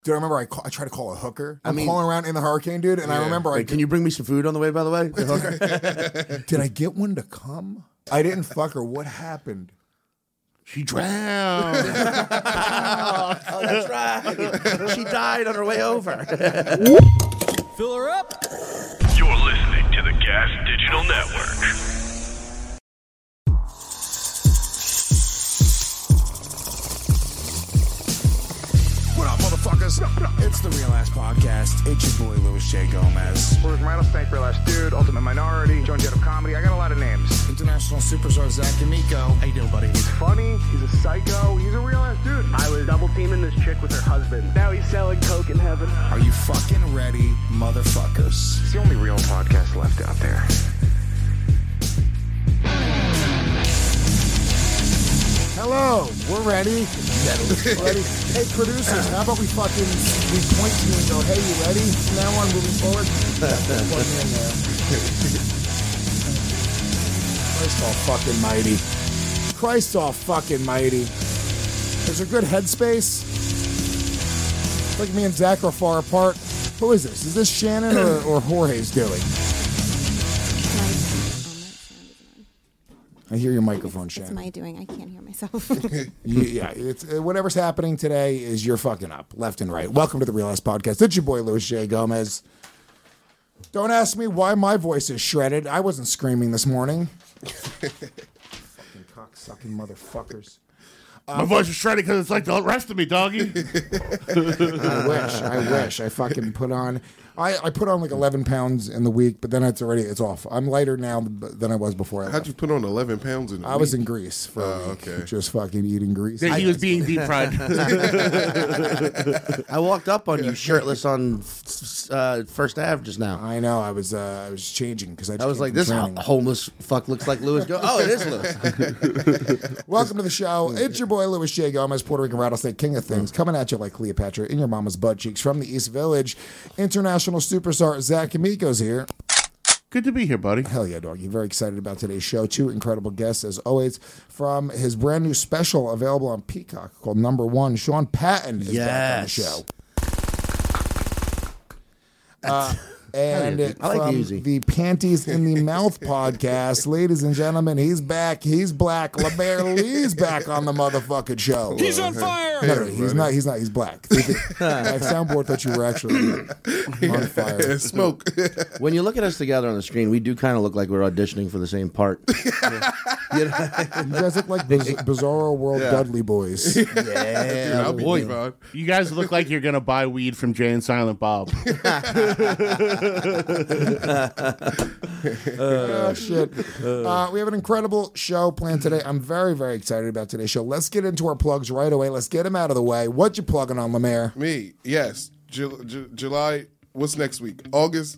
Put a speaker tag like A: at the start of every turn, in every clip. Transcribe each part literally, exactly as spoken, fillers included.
A: Dude, I remember I, call, I tried to call a hooker. I'm
B: I mean,
A: calling around in the hurricane, dude, and yeah. I remember
B: Wait,
A: I...
B: Can you bring me some food on the way, by the way? The hooker?
A: Did I get one to come? I didn't fuck her. What happened?
C: She drowned.
B: oh, oh, that's right. She died on her way over.
D: Fill her up.
E: You're listening to the Gas Digital Network.
F: What up, motherfuckers? It's the Real Ass Podcast. It's your boy, Louis J. Gomez.
G: Where's Rattlesnake, Real Ass Dude, Ultimate Minority, Joan Jett of Comedy. I got a lot of names.
F: International superstar Zach Amico. How you doing, buddy?
G: He's funny. He's a psycho. He's a real ass dude.
H: I was double teaming this chick with her husband. Now he's selling coke in heaven.
F: Are you fucking ready, motherfuckers?
G: It's the only real podcast left out there.
A: Hello, we're ready. ready. Hey, producers, how about we fucking we point to you and go, hey, you ready? From now on, moving forward. Christ all fucking mighty. Christ all fucking mighty. There's a good headspace. Look at me and Zach are far apart. Who is this? Is this Shannon or, or Jorge's doing? I hear your microphone, Shannon.
I: It's my doing. I can't hear myself.
A: yeah, it's uh, whatever's happening today is you're fucking up, left and right. Welcome to the Real Ass Podcast. It's your boy, Louis J. Gomez. Don't ask me why my voice is shredded. I wasn't screaming this morning. Fucking cock-sucking motherfuckers.
C: My um, voice is shredded because it's like the rest of me, doggy.
A: I wish. I wish. I fucking put on... I, I put on like eleven pounds in the week, but then it's already, it's off. I'm lighter now than I was before I left.
J: How'd you put on eleven pounds in a
A: I
J: week?
A: was in Greece for
J: oh,
A: a week.
J: Okay.
A: Just fucking eating grease.
C: He I, was being deep fried.
B: I walked up on you shirtless on uh, First Ave just now.
A: I know. I was uh, I was changing because I,
B: I was like, this ho- homeless fuck looks like Louis Gomez. Oh, it is Louis.
A: Welcome to the show. It's your boy, Louis J. Gomez, Puerto Rican Rattlesnake, King of Things, coming at you like Cleopatra in your mama's butt cheeks from the East Village. International superstar Zach Amico's here.
C: Good to be here, buddy.
A: Hell yeah, doggy. Very excited about today's show. Two incredible guests, as always, from his brand new special available on Peacock called Number One. Sean Patton is
B: yes.
A: back on the show. Uh, and
B: I like
A: from
B: Easy.
A: the Panties in the Mouth podcast, ladies and gentlemen, he's back. He's black. LeMaire Lee's back on the motherfucking show.
F: He's on fire.
A: No, no, he's not. He's not. He's black. My soundboard thought you were actually on fire.
J: Smoke.
B: When you look at us together on the screen, we do kind of look like we're auditioning for the same part. Yeah.
A: You, know? You guys look like Biz- Bizarro World yeah. Dudley boys.
B: Yeah,
J: Dude, I'll be
B: boy.
C: You guys look like you're gonna buy weed from Jay and Silent Bob.
A: oh, shit. Uh, we have an incredible show planned today. I'm very, very excited about today's show. Let's get into our plugs right away. Let's get them out of the way. What you plugging on, LeMaire?
J: Me, yes. Ju- Ju- July, what's next week? August.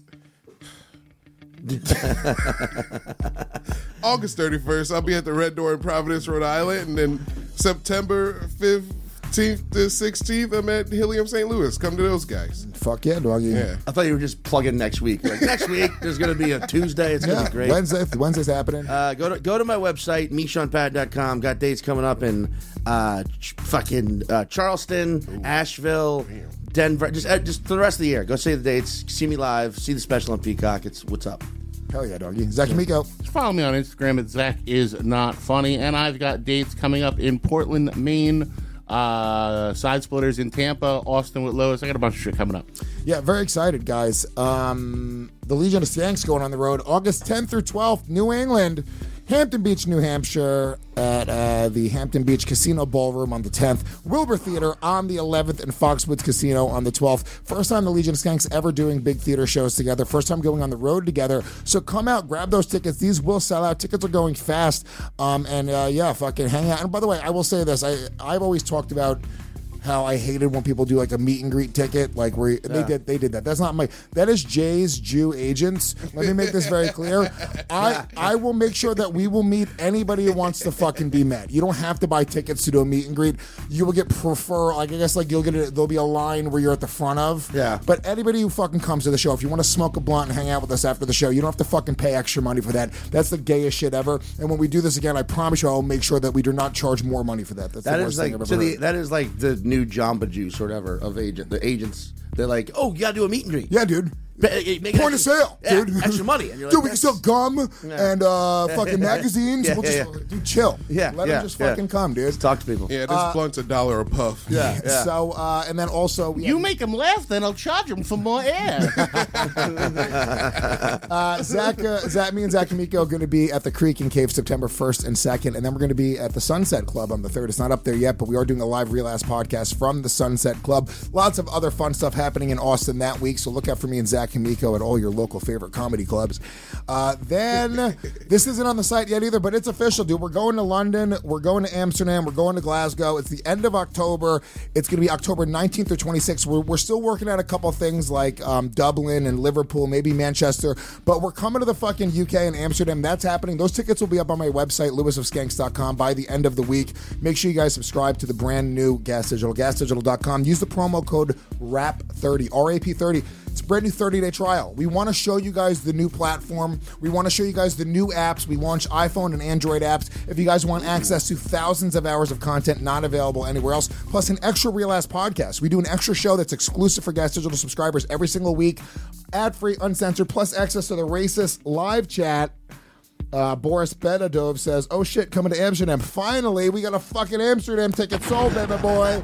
J: August thirty-first, I'll be at the Red Door in Providence, Rhode Island. And then September fifteenth to sixteenth, I'm at Helium Saint Louis. Come to those guys.
A: Fuck yeah, doggy.
J: Yeah.
B: I thought you were just plugging next week. Like, next week, there's going to be a Tuesday. It's going to
A: yeah.
B: be great.
A: Wednesday, Wednesday's happening.
B: Uh, go to go to my website, me sean pat dot com. Got dates coming up in uh, ch- fucking uh, Charleston, Ooh. Asheville, Damn. Denver. Just uh, just for the rest of the year. Go see the dates. See me live. See the special on Peacock. It's what's up.
A: Hell yeah, doggy. Zach Amico.
C: Just follow me on Instagram at Zach is not funny, and I've got dates coming up in Portland, Maine, uh, Side Splitters in Tampa, Austin with Lois. I got a bunch of shit coming up.
A: Yeah, very excited, guys. Um, the Legion of Skanks going on the road August tenth through twelfth, New England, Hampton Beach, New Hampshire, at uh, the Hampton Beach Casino Ballroom on the tenth, Wilbur Theater on the eleventh, and Foxwoods Casino on the twelfth. First time the Legion of Skanks ever doing big theater shows together. First time going on the road together. So come out, grab those tickets. These will sell out. Tickets are going fast. Um, and uh, yeah, fucking hang out. And by the way, I will say this. I, I've always talked about how I hated when people do like a meet and greet ticket, like where yeah. they did they did that. That's not my. That is Jay's Jew agents. Let me make this very clear. I I will make sure that we will meet anybody who wants to fucking be met. You don't have to buy tickets to do a meet and greet. You will get prefer. Like I guess like you'll get a, there'll be a line where you're at the front of.
B: Yeah.
A: But anybody who fucking comes to the show, if you want to smoke a blunt and hang out with us after the show, you don't have to fucking pay extra money for that. That's the gayest shit ever. And when we do this again, I promise you, I'll make sure that we do not charge more money for that. That's
B: that
A: the
B: is
A: worst
B: like
A: thing I've ever
B: so
A: heard.
B: the, that is like the new new Jamba Juice or whatever of agent. The agents, they're like, oh, you gotta do a meet and greet.
A: Yeah, dude.
B: Ba- eh, make
A: Point of
B: extra-
A: sale,
B: yeah,
A: dude.
B: Extra money. And you're
A: Dude,
B: like,
A: we can sell gum and uh, fucking magazines.
B: Yeah,
A: we'll
B: yeah,
A: just, Dude, chill.
B: Yeah,
A: Let
B: yeah,
A: them just
B: yeah.
A: fucking come, dude.
B: Let's talk to people.
J: Yeah, this blunt's a dollar a puff.
B: Yeah, yeah.
A: So, uh, and then also... we
C: You
A: have-
C: make them laugh, then I'll charge them for more air.
A: Uh, Zach, uh, Zach, me and Zach Amico are going to be at the Creek and Cave September first and second, and then we're going to be at the Sunset Club on the third. It's not up there yet, but we are doing a live Real Ass podcast from the Sunset Club. Lots of other fun stuff happening in Austin that week, so look out for me and Zach Amico at all your local favorite comedy clubs. Uh, then, this isn't on the site yet either, but it's official, dude. We're going to London, we're going to Amsterdam, we're going to Glasgow. It's the end of October. It's going to be October nineteenth or twenty-sixth. We're, we're still working out a couple things like um, Dublin and Liverpool, maybe Manchester, but we're coming to the fucking U K and Amsterdam. That's happening. Those tickets will be up on my website, lewis of skanks dot com, by the end of the week. Make sure you guys subscribe to the brand new Gas Digital, gas digital dot com. Use the promo code R A P thirty, R A P thirty. It's a brand new thirty-day trial. We want to show you guys the new platform. We want to show you guys the new apps. We launch iPhone and Android apps. If you guys want access to thousands of hours of content not available anywhere else, plus an extra Real Ass podcast. We do an extra show that's exclusive for Gas Digital subscribers every single week, ad-free, uncensored, plus access to the racist live chat. Uh, Boris Benadov says, oh shit, coming to Amsterdam. Finally, we got a fucking Amsterdam ticket sold, baby boy.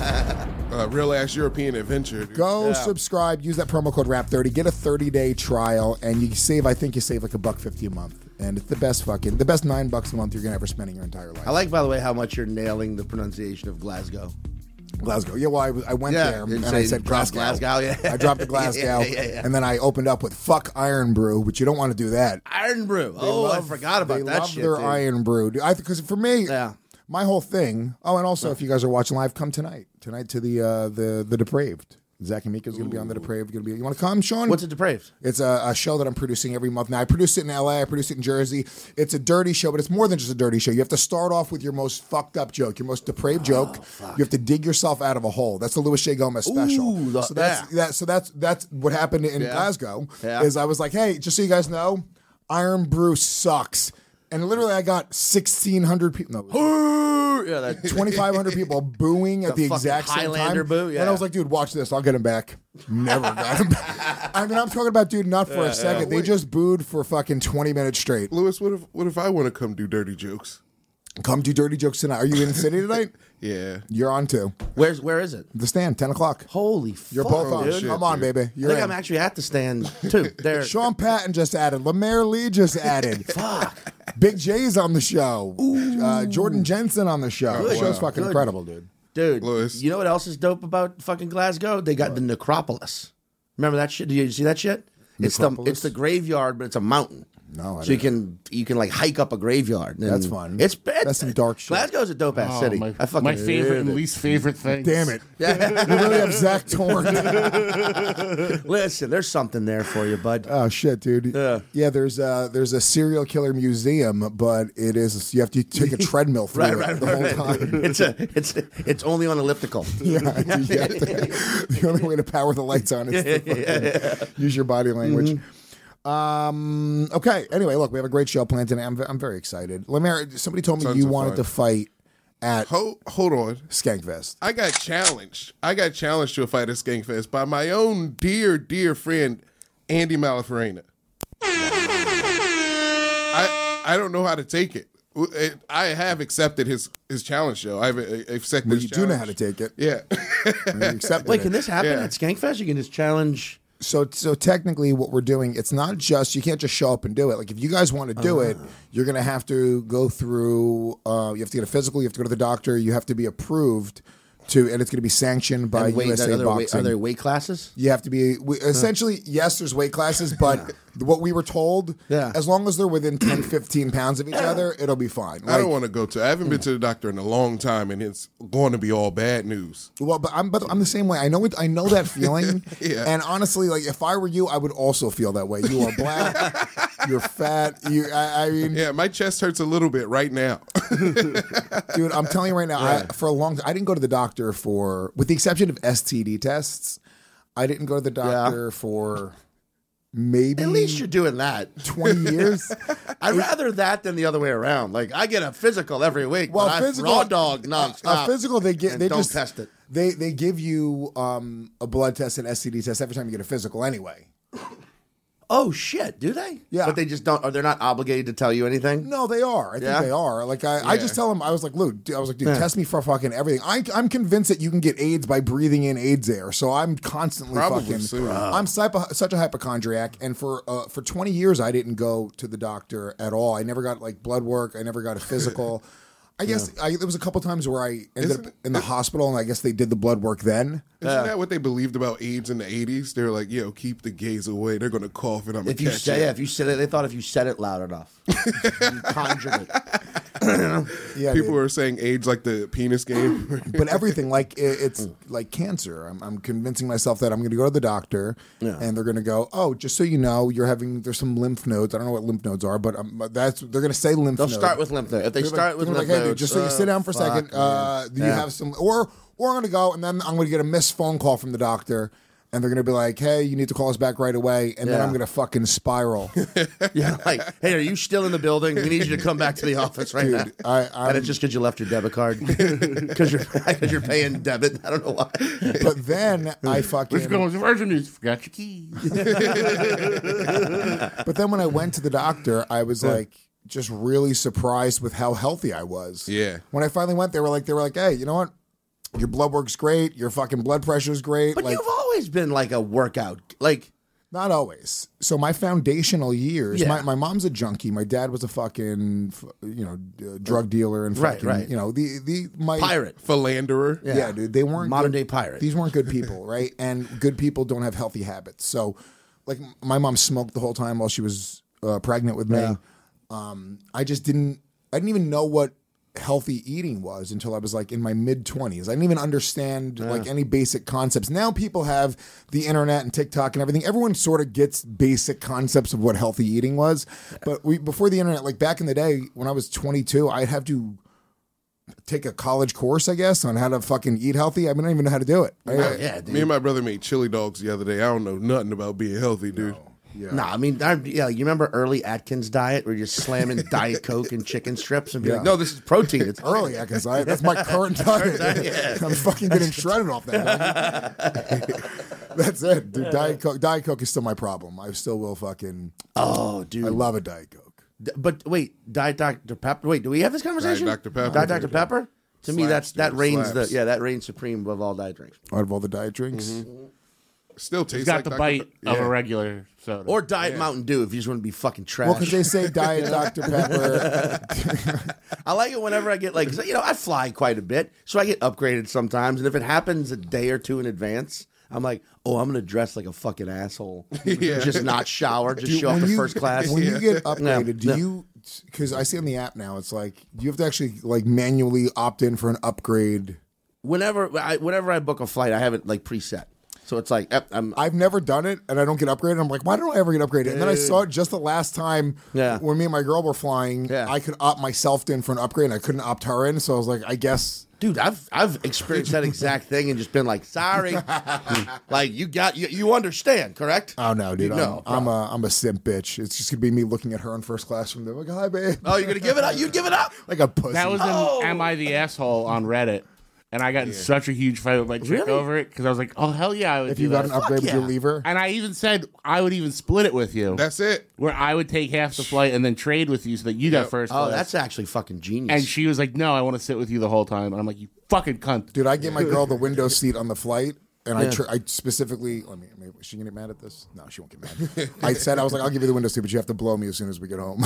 J: Uh, real ass European adventure. Dude.
A: Go subscribe. Use that promo code R A P thirty. Get a thirty-day trial, and you save, I think you save like a buck fifty a month. And it's the best fucking, the best nine bucks a month you're going to ever spend in your entire life.
B: I like, by the way, how much you're nailing the pronunciation of Glasgow.
A: Glasgow. Yeah, well, I, was- I went
B: Yeah,
A: there,
B: didn't
A: and
B: say
A: I said
B: drop
A: Glasgow.
B: Glasgow, yeah.
A: I dropped a Glasgow,
B: Yeah, yeah, yeah.
A: and then I opened up with fuck Iron Brew, which you don't want to do that.
B: Iron Brew.
A: They
B: Oh,
A: love-
B: I forgot about
A: they
B: that
A: love
B: shit.
A: their
B: dude.
A: Iron Brew. Because for me,
B: Yeah.
A: my whole thing. Oh, and also, if you guys are watching live, come tonight. Tonight to the uh, the the Depraved. Zach and Mika's going to be on the Depraved. Going to be. You want to come, Sean?
B: What's a Depraved?
A: It's a, a show that I'm producing every month. Now, I produce it in L A. I produce it in Jersey. It's a dirty show, but it's more than just a dirty show. You have to start off with your most fucked up joke, your most depraved joke. You have to dig yourself out of a hole. That's the Louis J. Gomez special.
B: Ooh, the-
A: so that's
B: yeah.
A: that. So that's that's what happened in
B: Yeah.
A: Glasgow.
B: Yeah.
A: Is I was like, hey, just so you guys know, Iron Brew sucks. And literally, I got sixteen hundred people. No,
B: Yeah, that
A: twenty-five hundred people booing at
B: The
A: the,
B: fucking
A: exact same
B: Highlander
A: time.
B: boo, yeah.
A: And I was like, dude, watch this. I'll get him back. Never got him back. I mean, I'm talking about, dude, not for a second. They just booed for fucking twenty minutes straight.
J: Lewis, what if what if I want to come do dirty jokes?
A: Come do dirty jokes tonight. Are you in the city tonight?
J: Yeah.
A: You're on too.
B: Where's where is it?
A: The Stand, ten o'clock.
B: Holy
A: You're
B: fuck,
A: both on.
B: dude.
J: shit,
A: Come on,
J: dude.
A: baby.
B: I
A: You're
B: think
A: in.
B: I'm actually at the stand too. There.
A: Sean Patton just added. Lemaire Lee just added.
B: Fuck.
A: Big J's on the show. Uh, Jordan Jensen on the show. The
B: Good.
A: show's fucking
B: Good.
A: incredible, dude.
B: Dude,
J: Lewis.
B: you know what else is dope about fucking Glasgow? They got the Necropolis. Remember that shit? Did you see that shit? It's the
A: Necropolis?
B: it's the graveyard, but it's a mountain.
A: No, I
B: so you
A: didn't.
B: can you can like hike up a graveyard. and
A: That's fun.
B: It's bad.
A: That's some dark shit.
B: Glasgow's a dope ass
C: Oh,
B: city.
C: my,
B: I fucking
C: my favorite
B: love
C: and
B: it.
C: least favorite thing.
A: Damn it. You really have Zach torn.
B: Listen, there's something there for you, bud.
A: Oh shit, dude.
B: Yeah.
A: Yeah, there's a there's a serial killer museum, but it is you have to take a treadmill through
B: Right,
A: it
B: right,
A: the
B: right,
A: whole
B: right.
A: time.
B: It's a it's it's only on elliptical.
A: Yeah, you have to- the only way to power the lights on is to fucking use your body language.
B: Mm-hmm.
A: Um. Okay. Anyway, look, we have a great show planned today. I'm I'm very excited. Lemaire, somebody told me
J: Tons
A: you
J: of
A: wanted
J: fun.
A: to fight at
J: Hold, hold on.
A: Skankfest.
J: I got challenged. I got challenged to a fight at Skankfest by my own dear, dear friend, Andy Malafarena. I I don't know how to take it. It- I have accepted his his challenge, show. I've uh, accepted
A: Well,
J: his
A: you do know how
J: challenge.
A: to take it.
J: Yeah.
A: You accepted
B: Wait,
A: it.
B: can this happen
J: Yeah.
B: at Skankfest? You can just challenge.
A: So, so technically, what we're doing, it's not just you can't just show up and do it. Like if you guys want to do it, you're gonna have to go through. Uh, you have to get a physical. You have to go to the doctor. You have to be approved to, and it's going to be sanctioned by
B: and wait,
A: U S A
B: are, there weight,
A: Boxing.
B: are there weight classes?
A: You have to be we, essentially yes. There's weight classes, but what we were told,
B: Yeah.
A: as long as they're within ten, fifteen pounds of each other, it'll be fine.
J: I
A: Like,
J: don't want to go to. I haven't been to the doctor in a long time, and it's going to be all bad news.
A: Well, but I'm but I'm the same way. I know it. I know that feeling.
J: Yeah.
A: And honestly, like if I were you, I would also feel that way. You are black. You're fat. You. I, I mean,
J: Yeah, my chest hurts a little bit right now.
A: dude, I'm telling you right now. I, for a long, I didn't go to the doctor for, with the exception of S T D tests. I didn't go to the doctor for maybe
B: At least you're doing that.
A: twenty years.
B: I'd rather that than the other way around. Like I get a physical every week,
A: Well,
B: but
A: physical,
B: I raw dog nonstop.
A: A physical, they get
B: and
A: they
B: don't
A: just
B: test it.
A: They they give you um, a blood test and S T D test every time you get a physical anyway.
B: Oh shit, do they?
A: Yeah.
B: But they just don't. Are they not obligated to tell you anything?
A: No, they are. I
B: Yeah?
A: think they are. Like I, I just tell them. I was like, Luke. I was like, dude,
B: Yeah.
A: test me for fucking everything. I, I'm convinced that you can get AIDS by breathing in AIDS air. So I'm constantly
J: Probably
A: fucking.
J: soon.
A: I'm sypo- such a hypochondriac, and for uh, for twenty years I didn't go to the doctor at all. I never got like blood work. I never got a physical. I guess I, there was a couple times where I ended
J: Isn't
A: up in the hospital, and I guess they did the blood work then.
J: Isn't that what they believed about AIDS in the eighties? They were like, yo, keep the gays away. They're going to cough and I'm going
B: If
J: to
B: you
J: catch
B: say,
J: it.
B: yeah, if you said it, they thought if you said it loud enough, you conjured it.
A: Yeah,
J: People
A: dude.
J: were saying AIDS like the penis game.
A: But everything like it, it's like cancer. I'm, I'm convincing myself that I'm going to go to the doctor,
B: Yeah.
A: and they're going to go, oh, just so you know, you're having there's some lymph nodes. I don't know what lymph nodes are, but um, that's they're going to say lymph.
B: They'll
A: node.
B: start with lymph node. If they
A: They're
B: start
A: like,
B: with
A: they're
B: lymph
A: like, hey, dude,
B: nodes,
A: just so you
B: oh,
A: sit down for a second.
B: fuck,
A: Uh, do you
B: Yeah.
A: have some or or I'm going to go, and then I'm going to get a missed phone call from the doctor. And they're gonna be like, "Hey, you need to call us back right away," and then
B: Yeah.
A: I'm gonna fucking spiral.
B: Yeah, like, hey, are you still in the building? We need you to come back to the office right
A: Dude,
B: now.
A: I-
B: and
A: I'm-
B: it's just because you left your debit card because you're because you're paying debit. I don't know why.
A: But then I fucking.
C: Let's go to Virgin News. Forgot your keys.
A: But then when I went to the doctor, I was like just really surprised with how healthy I was.
J: Yeah.
A: When I finally went, they were like, they were like, hey, you know what? Your blood work's great. Your fucking blood pressure's great.
B: But
A: like,
B: you've always been like a workout, like
A: not always. So my foundational years,
B: Yeah.
A: my, my mom's a junkie. My dad was a fucking, you know, uh, drug dealer and
B: Right,
A: fucking,
B: right.
A: you know, the the my
B: pirate.
J: Philanderer.
A: Yeah, dude, they weren't
B: Modern
A: good-
B: day pirate.
A: These weren't good people, right? And good people don't have healthy habits. So, like, my mom smoked the whole time while she was uh, pregnant with me.
B: Yeah.
A: Um, I just didn't. I didn't even know what healthy eating was until I was like in my mid twenties. I didn't even understand like any basic concepts. Now people have the internet and TikTok and everything. Everyone sort of gets basic concepts of what healthy eating was. But we before the internet, like back in the day when I was twenty-two, I'd have to take a college course, I guess, on how to fucking eat healthy. I mean, I don't even know how to do it. I-
B: yeah, dude.
J: Me and my brother made chili dogs the other day. I don't know nothing about being healthy, dude.
B: Nah, I mean, I, yeah, you remember early Atkins diet where you're just slamming Diet Coke and chicken strips and be
A: Yeah.
B: like, no, this is protein. It's
A: Early Atkins diet. That's my current diet. I'm fucking getting shredded off that. That's it, dude. Diet Coke. Diet Coke is still my problem. I still will fucking.
B: Oh, dude.
A: I love a Diet Coke.
B: D- But wait, Diet Doctor Pepper. Wait, do we have this conversation?
J: Doctor Pepper.
B: Diet Doctor Pepper. To me,
J: Slaps,
B: that's that
J: dude,
B: reigns
J: slaps.
B: the yeah that reigns supreme above all diet drinks.
A: Out of all the diet drinks,
B: Mm-hmm.
J: Still tastes
C: It's got
J: like
C: the
J: Doctor
C: bite
J: Pe-
C: of
J: Yeah.
C: a regular soda.
B: Or Diet Mountain Dew if you just want to be fucking trash.
A: well, because they say Diet Doctor Pepper.
B: I like it whenever I get like 'cause, you know I fly quite a bit, so I get upgraded sometimes, and if it happens a day or two in advance, I'm like, oh, I'm gonna dress like a fucking asshole,
J: Yeah.
B: just not shower, just
A: Dude,
B: show up
A: when
B: to
A: you-
B: first class.
A: When you get upgraded,
B: Yeah.
A: do
B: Yeah.
A: you? Because I see on the app now, it's like you have to actually like manually opt in for an upgrade.
B: Whenever I whenever I book a flight, I have it like preset, so it's like yep, I'm
A: I've never done it, and I don't get upgraded. I'm like, why don't I ever get upgraded? And then I saw it just the last time
B: Yeah.
A: when me and my girl were flying.
B: Yeah.
A: I could opt myself in for an upgrade, and I couldn't opt her in. So I was like, I guess.
B: Dude, I've I've experienced that exact thing and just been like, sorry, like you got you you understand, correct?
A: Oh no, dude!
B: No,
A: I'm, I'm a I'm a simp bitch. It's just gonna be me looking at her in first class from there, like, hi, babe.
B: Oh, you're gonna give it up? You give it up?
A: Like a pussy.
C: That was in
B: Oh.
C: Am I the Asshole on Reddit. And I got in such a huge fight with my chick
B: Really?
C: over it because I was like, oh, hell yeah, I would
A: if
C: do
A: you got
C: that.
A: an upgrade, would you
B: yeah.
A: leave her?
C: And I even said I would even split it with you.
J: That's it.
C: where I would take half the flight and then trade with you so that you got first
B: Oh,
C: class.
B: that's actually fucking genius.
C: And she was like, no, I want to sit with you the whole time. And I'm like, you fucking cunt.
A: Dude, I get my girl the window seat on the flight, and I
B: Yeah.
A: tr- I specifically. Let me. Maybe, is she gonna get mad at this? No, she won't get mad. I said I was like, I'll give you the window seat, but you have to blow me as soon as we get home.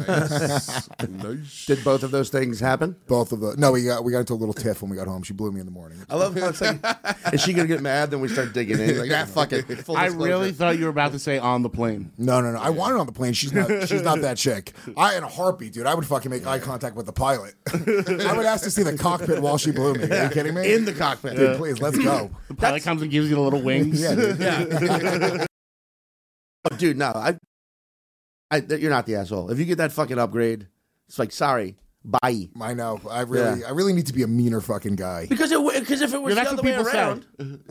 J: Nice.
B: Did both of those things happen?
A: Both of the. No, we got we got into a little tiff when we got home. She blew me in the morning.
B: I love how it's like, is she gonna get mad? Then we start digging in. Like, ah, fuck it. Full
C: I
B: disclosure.
C: really thought you were about to say on the plane.
A: No, no, no. I want her on the plane. She's not. She's not that chick. I in a heartbeat, dude. I would fucking make eye contact with the pilot. I would ask to see the cockpit while she blew me. Are you kidding me?
B: in the cockpit.
A: Dude, please, let's go.
C: The pilot comes and gives you the little wings.
A: Yeah, dude.
B: Yeah. Oh, dude, no, I, I, you're not the asshole. If you get that fucking upgrade, it's like, sorry, Bye.
A: I know. I really,
B: Yeah.
A: I really need to be a meaner fucking guy.
B: Because it because if it was
C: Yeah,
B: the
C: that's
B: other
C: what
B: way
C: people
B: around,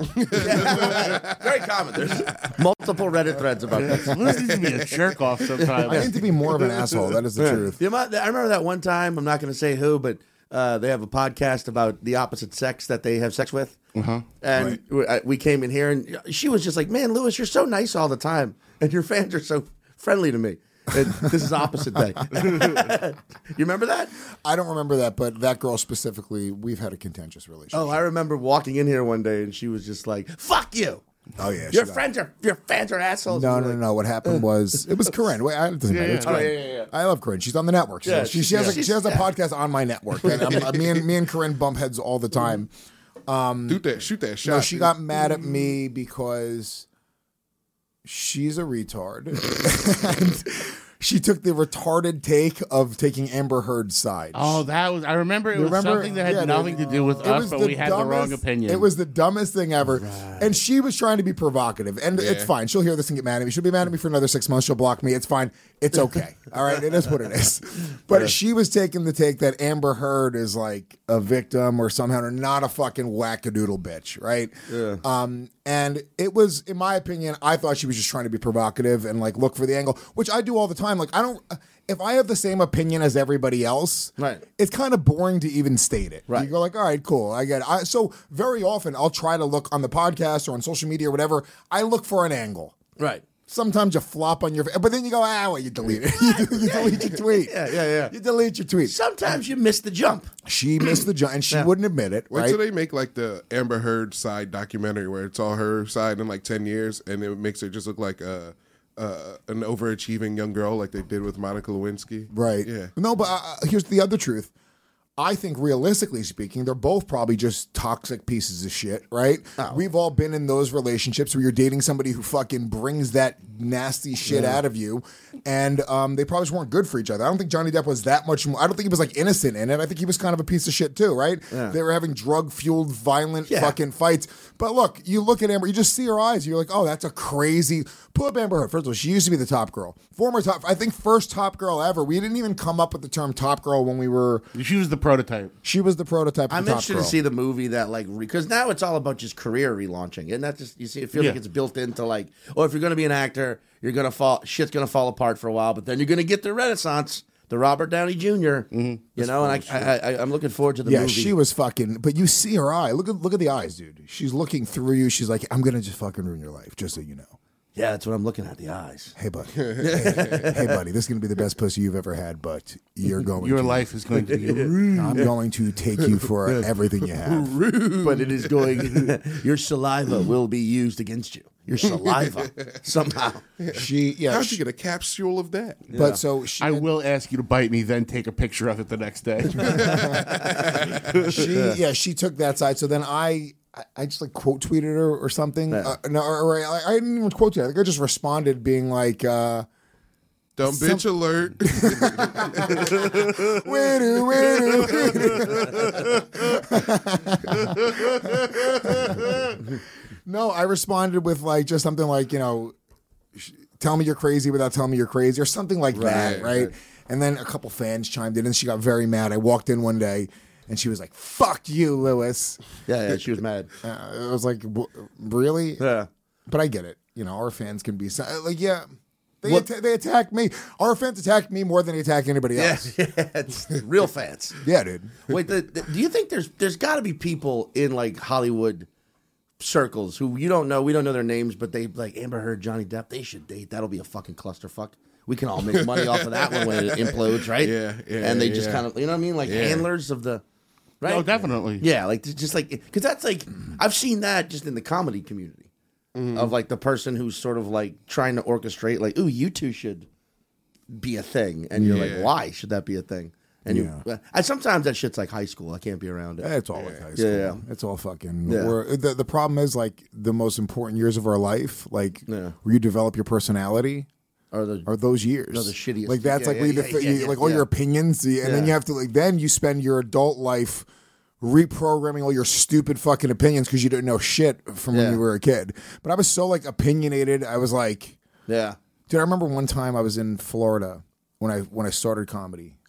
B: Yeah. very common. There's multiple Reddit threads about this.
C: Lewis needs to be a jerk off
A: I
C: sometimes.
A: need to be more of an asshole. That is the truth.
B: The amount, I remember that one time. I'm not going to say who, but uh, they have a podcast about the opposite sex that they have sex with. Uh-huh. And we, I, we came in here, and she was just like, "Man, Lewis, you're so nice all the time, and your fans are so friendly to me." And this is opposite day. You remember that?
A: I don't remember that, but that girl specifically, we've had a contentious relationship.
B: Oh, I remember walking in here one day, and she was just like, "Fuck you."
A: Oh, yeah. she
B: Your
A: got-
B: friends are your fans are assholes.
A: No,
B: And
A: no,
B: we're
A: no,
B: like,
A: no. What happened was it was Corinne. Wait, I- it doesn't matter.
C: yeah.
A: It's
C: Oh,
A: Corinne.
B: yeah, yeah, yeah.
A: I love Corinne. She's on the network. So
B: Yeah,
A: she, she has
B: yeah.
A: a, she has a
B: Yeah.
A: podcast on my network. And I'm, me and me and Corinne bump heads all the time.
J: Shoot that, shoot that shot.
A: No, she
J: dude.
A: got mad at me because she's a retard. And she took the retarded take of taking Amber Heard's side.
C: Oh, that was. I remember it
A: You
C: was
A: remember?
C: something that had
A: Yeah,
C: nothing
A: dude.
C: to do with
A: It
C: us,
A: was
C: but
A: the
C: we had the wrong
A: dumbest-
C: opinion.
A: It was the dumbest thing ever. And she was trying to be provocative. And it's
J: Yeah.
A: fine. She'll hear this and get mad at me. She'll be mad at me for another six months. She'll block me. It's fine. It's okay. All right. It is what it is. But she was taking the take that Amber Heard is like a victim or somehow or not a fucking wackadoodle bitch. Right. Yeah. Um, and it was, in my opinion, I thought she was just trying to be provocative and like look for the angle, which I do all the time. Like, I don't, if I have the same opinion as everybody else,
B: Right.
A: it's kind of boring to even state it.
B: Right.
A: You go like, all right, cool, I get it. I, so very often I'll try to look on the podcast or on social media or whatever. I look for an angle.
B: right.
A: Sometimes you flop on your, but then you go, ah, well, you delete it. you, you delete your tweet.
B: Yeah, yeah, yeah.
A: You delete your tweet.
B: Sometimes you miss the jump.
A: She missed the jump, and she
B: Yeah.
A: wouldn't admit it.
J: Wait
A: Right?
J: till they make like the Amber Heard side documentary where it's all her side in like ten years, and it makes her just look like a, uh, an overachieving young girl like they did with Monica Lewinsky.
A: Right.
J: Yeah.
A: No, but uh, here's the other truth. I think realistically speaking, they're both probably just toxic pieces of shit, right?
B: Oh.
A: We've all been in those relationships where you're dating somebody who fucking brings that nasty shit out of you, and um, they probably just weren't good for each other. I don't think Johnny Depp was that much more, I don't think he was like innocent in it. I think he was kind of a piece of shit too, right?
B: Yeah.
A: They were having drug-fueled, violent
B: Yeah.
A: fucking fights. But look, you look at Amber, you just see her eyes, you're like, oh, that's a crazy, pull up Amber Heard. First of all, she used to be the top girl. Former top, I think first top girl ever. We didn't even come up with the term top girl when we were,
C: She was the prototype.
A: she was the prototype of
B: I'm
A: the top
B: interested
A: girl.
B: to see the movie that like because now it's all about just career relaunching, and that just you see it feels
C: Yeah.
B: like it's built into like, or if you're going to be an actor, you're going to fall shit's going to fall apart for a while, but then you're going to get the renaissance, the Robert Downey Junior You know, and I, I, I I'm looking forward to the
A: Yeah,
B: movie.
A: she was fucking. But you see her eye. Look at look at the eyes, dude. She's looking through you. She's like, I'm gonna just fucking ruin your life, just so you know.
B: Yeah, that's what I'm looking at. The eyes.
A: Hey, buddy. hey, hey, buddy. This is gonna be the best pussy you've ever had, but you're going.
C: Your
A: to,
C: life is going to be ruined.
A: I'm going to take you for everything you have.
B: But it is going. Your saliva will be used against you. Your saliva somehow.
A: She, yeah.
J: How'd
A: she-
J: you get a capsule of that?
A: But so she,
C: I will ask you to bite me, then take a picture of it the next day.
A: she, yeah, she took that side. So then I, I, I just like quote tweeted her or something.
B: Yeah.
A: Uh, no, or, or I, I didn't even quote it. I think I just responded being like, uh,
J: Dumb bitch alert.
A: Widdoo, widdoo. No, I responded with like just something like, you know, sh- tell me you're crazy without telling me you're crazy or something like that,
J: Right,
A: right? And then a couple fans chimed in and she got very mad. I walked in one day and she was like, fuck you, Lewis.
B: Yeah, yeah, she was mad.
A: Uh, I was like, "W- really?
B: Yeah.
A: But I get it. You know, our fans can be so- like, yeah. They,
B: What-
A: atta- they attack me. Our fans attack me more than they attack anybody
B: Yeah,
A: else.
B: yeah, it's real fans.
A: Yeah, dude.
B: Wait, the, the- do you think there's there's got to be people in like Hollywood circles who you don't know, we don't know their names, but they like Amber Heard, Johnny Depp, they should date. That'll be a fucking clusterfuck. We can all make money off of that one when it implodes, right?
J: Yeah, yeah,
B: And they just
J: yeah.
B: kind of, you know what I mean, like
J: Yeah.
B: handlers of the, right?
C: Oh, definitely.
B: Yeah, like just like because that's like I've seen that just in the comedy community of like the person who's sort of like trying to orchestrate, like, ooh, you two should be a thing, and you're
J: Yeah.
B: like, why should that be a thing? And you, I sometimes that shit's like high school. I can't be around it.
A: It's all like high school.
B: Yeah, yeah.
A: It's all fucking.
B: Yeah.
A: We're, the the problem is like the most important years of our life, like
B: Yeah.
A: where you develop your personality,
B: Or the
A: are those years.
B: No, the shittiest.
A: Like that's
B: Yeah,
A: like
B: yeah,
A: where you
B: yeah,
A: defi-
B: yeah,
A: you-
B: yeah,
A: like all
B: yeah.
A: your opinions, and then
B: Yeah.
A: you have to like then you spend your adult life reprogramming all your stupid fucking opinions because you didn't know shit from when
B: Yeah.
A: you were a kid. But I was so like opinionated. I was like,
B: yeah.
A: dude, I remember one time I was in Florida when I when I started comedy.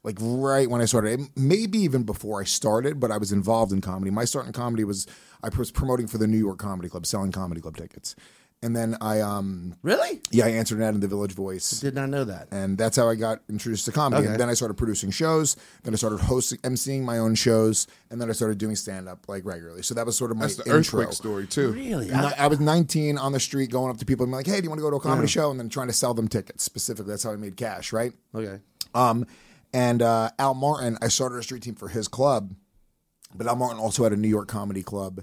A: like right when I started. Maybe even before I started, but I was involved in comedy. My start in comedy was I was promoting for the New York Comedy Club, selling comedy club tickets. And then I, um,
B: Really?
A: yeah, I answered an ad in the Village Voice.
B: Did not know that.
A: And that's how I got introduced to comedy.
B: Okay.
A: And then I started producing shows. Then I started hosting, emceeing my own shows. And then I started doing stand-up like regularly. So that was sort of my
J: That's the
A: intro.
J: earthquake story too.
B: Really?
A: And I, I was nineteen on the street going up to people and be like, hey, do you want to go to a comedy show? And then trying to sell them tickets specifically. That's how I made cash, right?
B: Okay.
A: Um, and uh, Al Martin, I started a street team for his club. But Al Martin also had a New York comedy club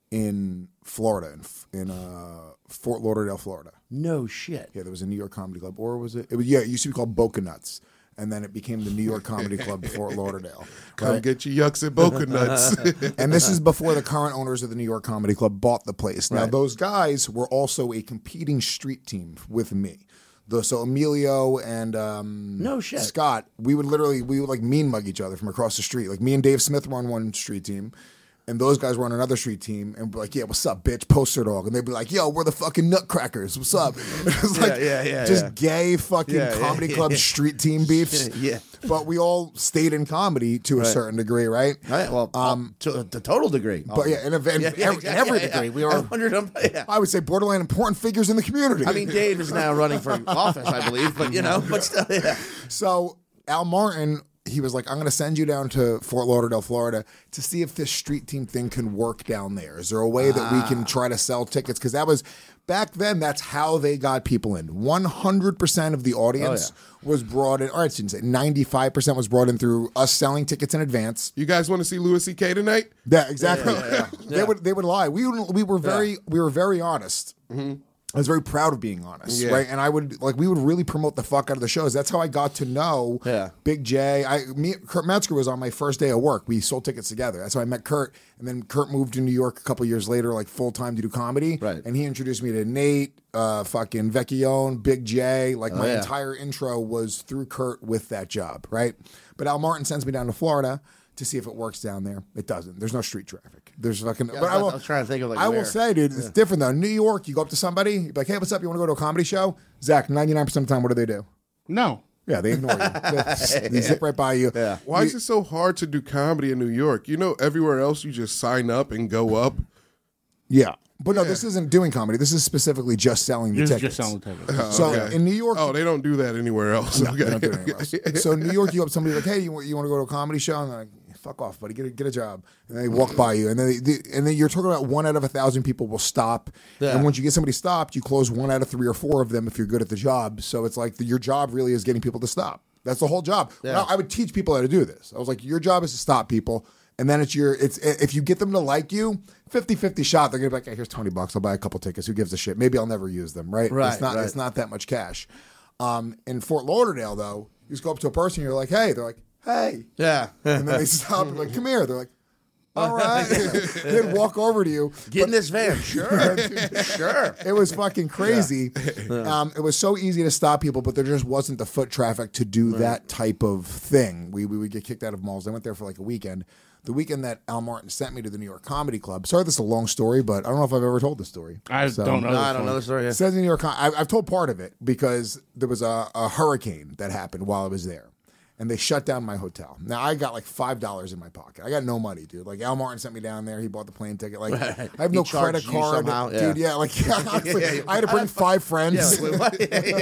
A: in Florida, in, in uh, Fort Lauderdale, Florida.
B: No shit.
A: Yeah, there was a New York comedy club. Or was it? It was, yeah, it used to be called Boca Nuts. And then it became the New York Comedy Club, Fort Lauderdale.
J: Come
A: right?
J: get your yucks at Boca Nuts.
A: And this is before the current owners of the New York Comedy Club bought the place. Now,
B: Right.
A: those guys were also a competing street team with me. The, so Emilio and um,
B: No shit.
A: Scott, we would literally, we would like mean mug each other from across the street. Like me and Dave Smith were on one street team. And those guys were on another street team and be like, yeah, what's up, bitch? Poster dog. And they'd be like, yo, we're the fucking Nutcrackers. What's up? It was like
B: yeah, yeah,
A: just
B: yeah.
A: gay fucking
B: Yeah, yeah,
A: comedy
B: yeah,
A: club
B: yeah.
A: street team beefs.
B: Yeah.
A: But we all stayed in comedy to a
B: Right.
A: certain degree, right?
B: Right. Well, um, to the total degree.
A: But yeah, in, a, in,
B: Yeah,
A: every,
B: yeah,
A: in
B: exactly.
A: every
B: Yeah,
A: degree,
B: yeah.
A: we are,
B: one hundred, um, yeah.
A: I would say, borderline important figures in the community.
B: I mean, Dave is now running for office, I believe, but you know, but still, yeah.
A: So Al Martin, he was like, I'm going to send you down to Fort Lauderdale, Florida to see if this street team thing can work down there. Is there a way that we can try to sell tickets? Because that was, back then, that's how they got people in. one hundred percent of the audience was brought in, or I shouldn't say, ninety-five percent was brought in through us selling tickets in advance.
J: You guys want to see Louis C K tonight?
A: Yeah, exactly.
B: Yeah, yeah, yeah.
A: they
B: Yeah.
A: would they would lie. We would, we were very we were very honest. I was very proud of being honest,
J: Yeah.
A: right? And I would like we would really promote the fuck out of the shows. That's how I got to know
B: Yeah.
A: Big J. I me Kurt Metzger was on my first day of work. We sold tickets together. That's how I met Kurt. And then Kurt moved to New York a couple years later, like full time to do comedy.
B: Right.
A: And he introduced me to Nate, uh, fucking Vecchione, Big J. Like my
B: yeah.
A: entire intro was through Kurt with that job, right? But Al Martin sends me down to Florida to see if it works down there. It doesn't. There's no street traffic. There's fucking.
B: Yeah,
A: but
B: I
A: I
B: was-
A: will,
B: I was trying to think of, like,
A: I will
B: where.
A: say, dude, it's different though. New York, you go up to somebody, you're like, hey, what's up? You want to go to a comedy show? Zach, ninety-nine percent of the time, what do they do?
C: No.
A: Yeah, they ignore you. They, they zip right by you.
B: Yeah.
J: Why is it so hard to do comedy in New York? You know, everywhere else you just sign up and go up.
A: Yeah. But no, this isn't doing comedy. This is specifically just selling the
C: This is
A: tickets.
C: just selling tickets.
A: So
J: Okay.
A: in New York,
J: Oh, they don't do that anywhere else.
A: No,
J: Okay.
A: they don't do it anywhere else. So in New York, you go up to somebody like, hey, you, want- you want to go to a comedy show? And they're like, fuck off, buddy, get a, get a job. And they walk by you, and then they, they, and then you're talking about one out of a thousand people will stop.
B: Yeah.
A: And once you get somebody stopped, you close one out of three or four of them if you're good at the job. So it's like the, your job really is getting people to stop. That's the whole job.
B: Yeah.
A: Now, I would teach people how to do this. I was like, your job is to stop people. And then it's your, it's if you get them to like you, fifty-fifty shot, they're gonna be like, hey, here's twenty bucks. I'll buy a couple tickets. Who gives a shit? Maybe I'll never use them, right?
B: Right,
A: It's not,
B: right.
A: it's not that much cash. Um, in Fort Lauderdale, though, you just go up to a person, you're like, hey, they're like, hey.
B: Yeah.
A: And then they stop and like, come here. They're like, all right. They'd walk over to you.
B: Get in this van. Sure. Sure.
A: It was fucking crazy. Um, it was so easy to stop people, but there just wasn't the foot traffic to do that type of thing. We, we would get kicked out of malls. I went there for like a weekend. The weekend that Al Martin sent me to the New York Comedy Club. Sorry, this is a long story, but I don't know if I've ever told this story.
C: I
A: So-
C: don't know.
B: No,
C: this
B: I don't
C: one.
B: know the story.
A: It
B: Yeah.
A: says in New York, I, I've told part of it because there was a, a hurricane that happened while I was there. And they shut down my hotel. Now I got like five dollars in my pocket. I got no money, dude. Like Al Martin sent me down there. He bought the plane ticket. Like I have
B: He
A: no
B: charged
A: credit
B: you
A: card,
B: somehow, yeah.
A: dude. Yeah, like yeah, honestly,
B: Yeah, yeah.
A: I had to bring five friends.
B: Yeah, like, what? yeah,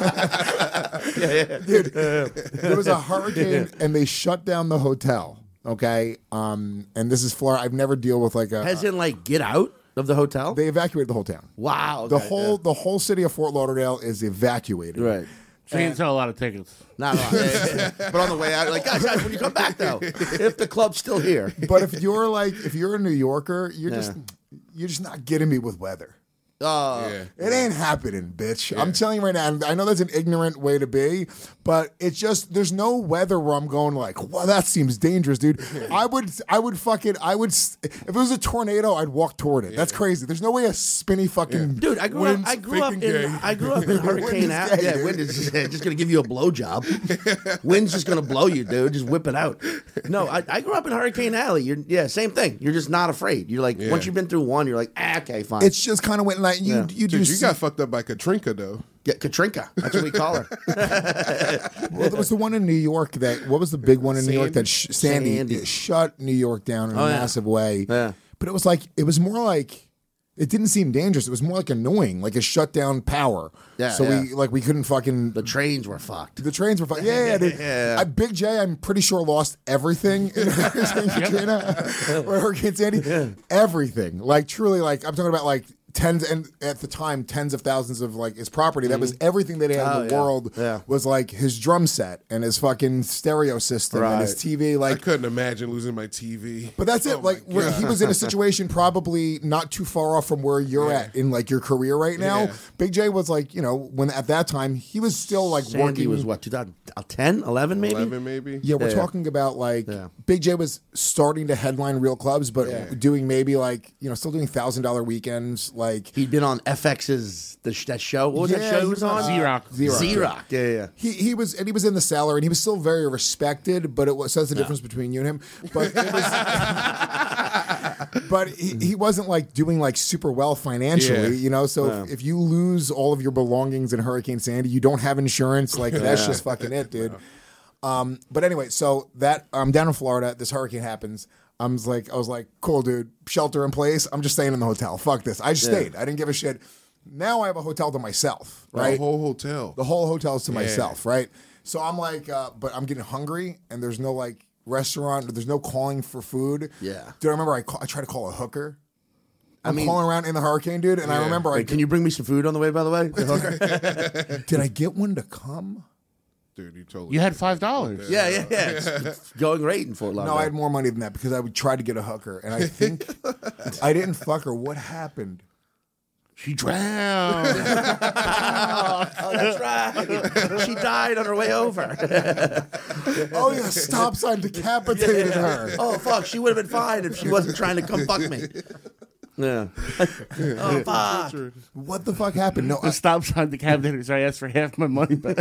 B: yeah. yeah, yeah.
A: Dude, there was a hurricane and they shut down the hotel. Okay, um, and this is Florida. I've never dealt with like a.
B: As in, like, get out of the hotel?
A: they evacuated the whole town.
B: wow.
A: The
B: okay,
A: whole the whole city of Fort Lauderdale is evacuated.
B: yeah. Right.
C: So you can sell a lot of tickets.
B: Not a lot. Yeah, yeah, yeah. But on the way out, like, guys, guys, when you come back, though, if the club's still here.
A: But if you're like, if you're a New Yorker, you're just you're just not getting me with weather.
B: Oh,
J: Yeah.
A: It ain't happening, bitch. I'm telling you right now. And I know that's an ignorant way to be, but it's just there's no weather where I'm going like, wow, that seems dangerous, dude. I would, I would fucking, I would. If it was a tornado, I'd walk toward it. That's crazy. There's no way a spinny fucking
B: dude, I grew
J: Wind's
B: up. I grew up in.
J: freaking gay.
B: I grew up in
A: Wind
B: Hurricane
A: is
B: Alley.
A: gay,
B: Yeah,
A: dude.
B: wind is just, just gonna give you a blowjob. Wind's just gonna blow you, dude. Just whip it out. No, I, I grew up in Hurricane Alley. You're yeah, same thing. You're just not afraid. You're like
J: Yeah.
B: once you've been through one, you're like, ah, okay, fine.
A: It's just kind of when that. You
B: Yeah.
A: you do.
J: Dude, you
A: see-
J: got fucked up by Katrinka though.
B: Yeah, Katrinka. That's what we call her.
A: Well, there was the one in New York that. What was the big one in New York that sh- Sandy,
B: Sandy.
A: it shut New York down in
B: Oh,
A: a
B: yeah.
A: massive way.
B: Yeah.
A: But it was like it was more like it didn't seem dangerous. It was more like annoying, like it shut down power.
B: Yeah,
A: So
B: yeah.
A: we like we couldn't fucking.
B: The trains were fucked.
A: The trains were fine. Yeah, yeah, dude.
B: Yeah.
A: I, Big J, I'm pretty sure lost everything in Hurricane Katrina or Hurricane Sandy. Everything, like truly, like I'm talking about, like tens and at the time tens of thousands of like his property. That was everything that he had
B: Oh,
A: in the
B: yeah.
A: world.
B: Yeah.
A: Was like his drum set and his fucking stereo system and his
B: Right.
A: T V.
J: I
A: Like,
J: couldn't imagine losing my T V.
A: but that's it.
J: Oh,
A: Like
J: my
A: where
J: God.
A: he was in a situation probably not too far off from where you're
J: Yeah.
A: at in like your career right now.
J: Yeah.
A: Big J was like, you know, when at that time he was still like
B: Sandy
A: working.
B: was what, two thousand ten, eleven maybe?
J: eleven maybe.
A: Yeah, we're
B: Yeah.
A: talking about like
B: Yeah.
A: Big J was starting to headline real clubs, but
J: Yeah.
A: doing maybe like, you know, still doing thousand dollar weekends. Like
B: He'd been on F X's the, sh- that show. What was
A: Yeah,
B: that show
A: he
B: he was
A: was on,
B: on?
A: uh,
C: Z-Rock.
A: Z-Rock,
B: Z-Rock. Yeah, yeah. yeah.
A: he he was and he was in the cellar and he was still very respected, but it was says the difference between you and him. But it was, but he, he wasn't like doing like super well financially,
J: Yeah.
A: you know. So if, if you lose all of your belongings in Hurricane Sandy, you don't have insurance. Like that's just fucking it, dude. Um, but anyway, so that I'm down in Florida. This hurricane happens. I was like, I was like, cool, dude. Shelter in place. I'm just staying in the hotel. Fuck this. I just stayed. I didn't give a shit. Now I have a hotel to myself, right?
J: The whole hotel.
A: The whole hotel's to myself, right? So I'm like, uh, but I'm getting hungry, and there's no like restaurant. There's no calling for food.
B: Yeah.
A: Dude, I remember I call, I tried to call a hooker. I'm
B: mean-
A: calling around in the hurricane, dude, and I remember I
B: Wait, can you bring me some food on the way, by the way? The hooker?
A: did I get one to come?
J: Dude, you totally.
C: You had five dollars.
B: yeah, yeah, yeah. It's, it's going great in Fort Lauderdale.
A: No, I had more money than that because I would try to get a hooker, and I think I didn't fuck her. What happened?
C: She drowned.
B: Oh, that's right. She died on her way over.
A: Oh yeah, stop sign decapitated her.
B: Oh, fuck. She would have been fine if she wasn't trying to come fuck me. Yeah. Oh, fuck.
A: What the fuck happened? No,
C: The
A: I,
C: stop sign decapitated, so I asked for half my money back.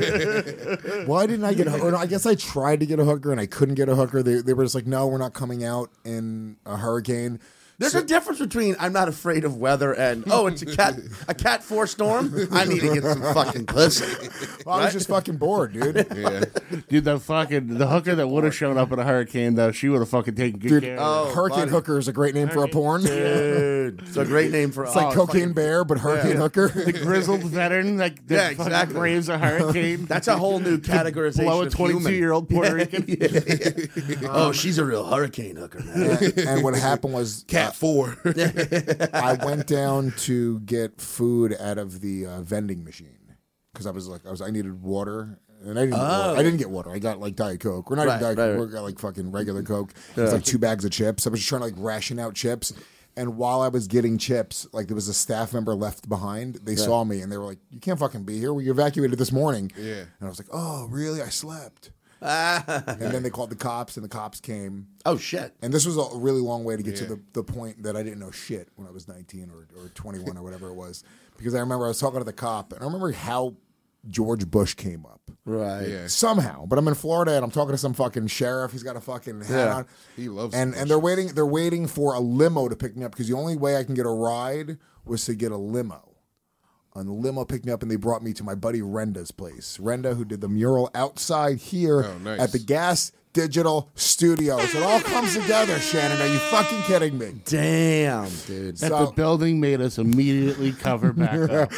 A: why didn't I get a hooker? No, I guess I tried to get a hooker and I couldn't get a hooker. They, they were just like, no, we're not coming out in a hurricane.
B: There's a difference between I'm not afraid of weather and oh, it's a cat a cat four storm. I need to get some fucking pussy.
A: Well, I was just fucking bored, dude.
J: Yeah.
C: Dude, the fucking the hooker that would have shown up in a hurricane, though, she would have fucking taken good
A: Dude,
C: care
B: oh,
C: of it.
A: Hurricane
B: buddy.
A: Hooker is a great name for a porn.
B: Dude, it's a great name for
A: It's like
B: oh,
A: Cocaine
B: fucking-
A: Bear, but Hurricane Hooker.
C: The grizzled veteran that, that
B: Yeah,
C: fucking
B: exactly.
C: braves a hurricane.
B: That's a whole new categorization.
C: Blow a
B: of human.
C: twenty-two-year-old Puerto Rican.
B: Oh, she's a real hurricane hooker now.
A: and, and what happened was
J: Cat four.
A: I went down to get food out of the uh, vending machine because I was like, I was, I needed water, and I didn't. Get water. I didn't get water. I got like Diet Coke. We're not
B: Right,
A: even Diet
B: right,
A: Coke.
B: right.
A: We got like fucking regular Coke. It was like two bags of chips. I was just trying to like ration out chips. And while I was getting chips, like there was a staff member left behind. They saw me and they were like, "You can't fucking be here. We evacuated this morning."
J: Yeah.
A: And I was like, "Oh, really? I slept." And then they called the cops, and the cops came.
B: Oh shit.
A: And this was a really long way to get to
J: Yeah.
A: the, the point that I didn't know shit when I was nineteen or, or twenty-one or whatever it was. Because I remember I was talking to the cop, and I remember how George Bush came up.
B: Right.
J: Yeah.
A: Somehow. But I'm in Florida, and I'm talking to some fucking sheriff. He's got a fucking hat
B: Yeah.
A: on.
J: He loves
A: And,
J: Bush.
A: and they're waiting They're waiting for a limo to pick me up, because the only way I can get a ride was to get a limo. And the limo picked me up, and they brought me to my buddy Renda's place. Renda, who did the mural outside here
J: Oh, nice.
A: at the Gas Digital Studios. It all comes together, Shannon. Are you fucking kidding me?
B: Damn, dude.
C: That
A: So-
C: the building made us immediately cover back up.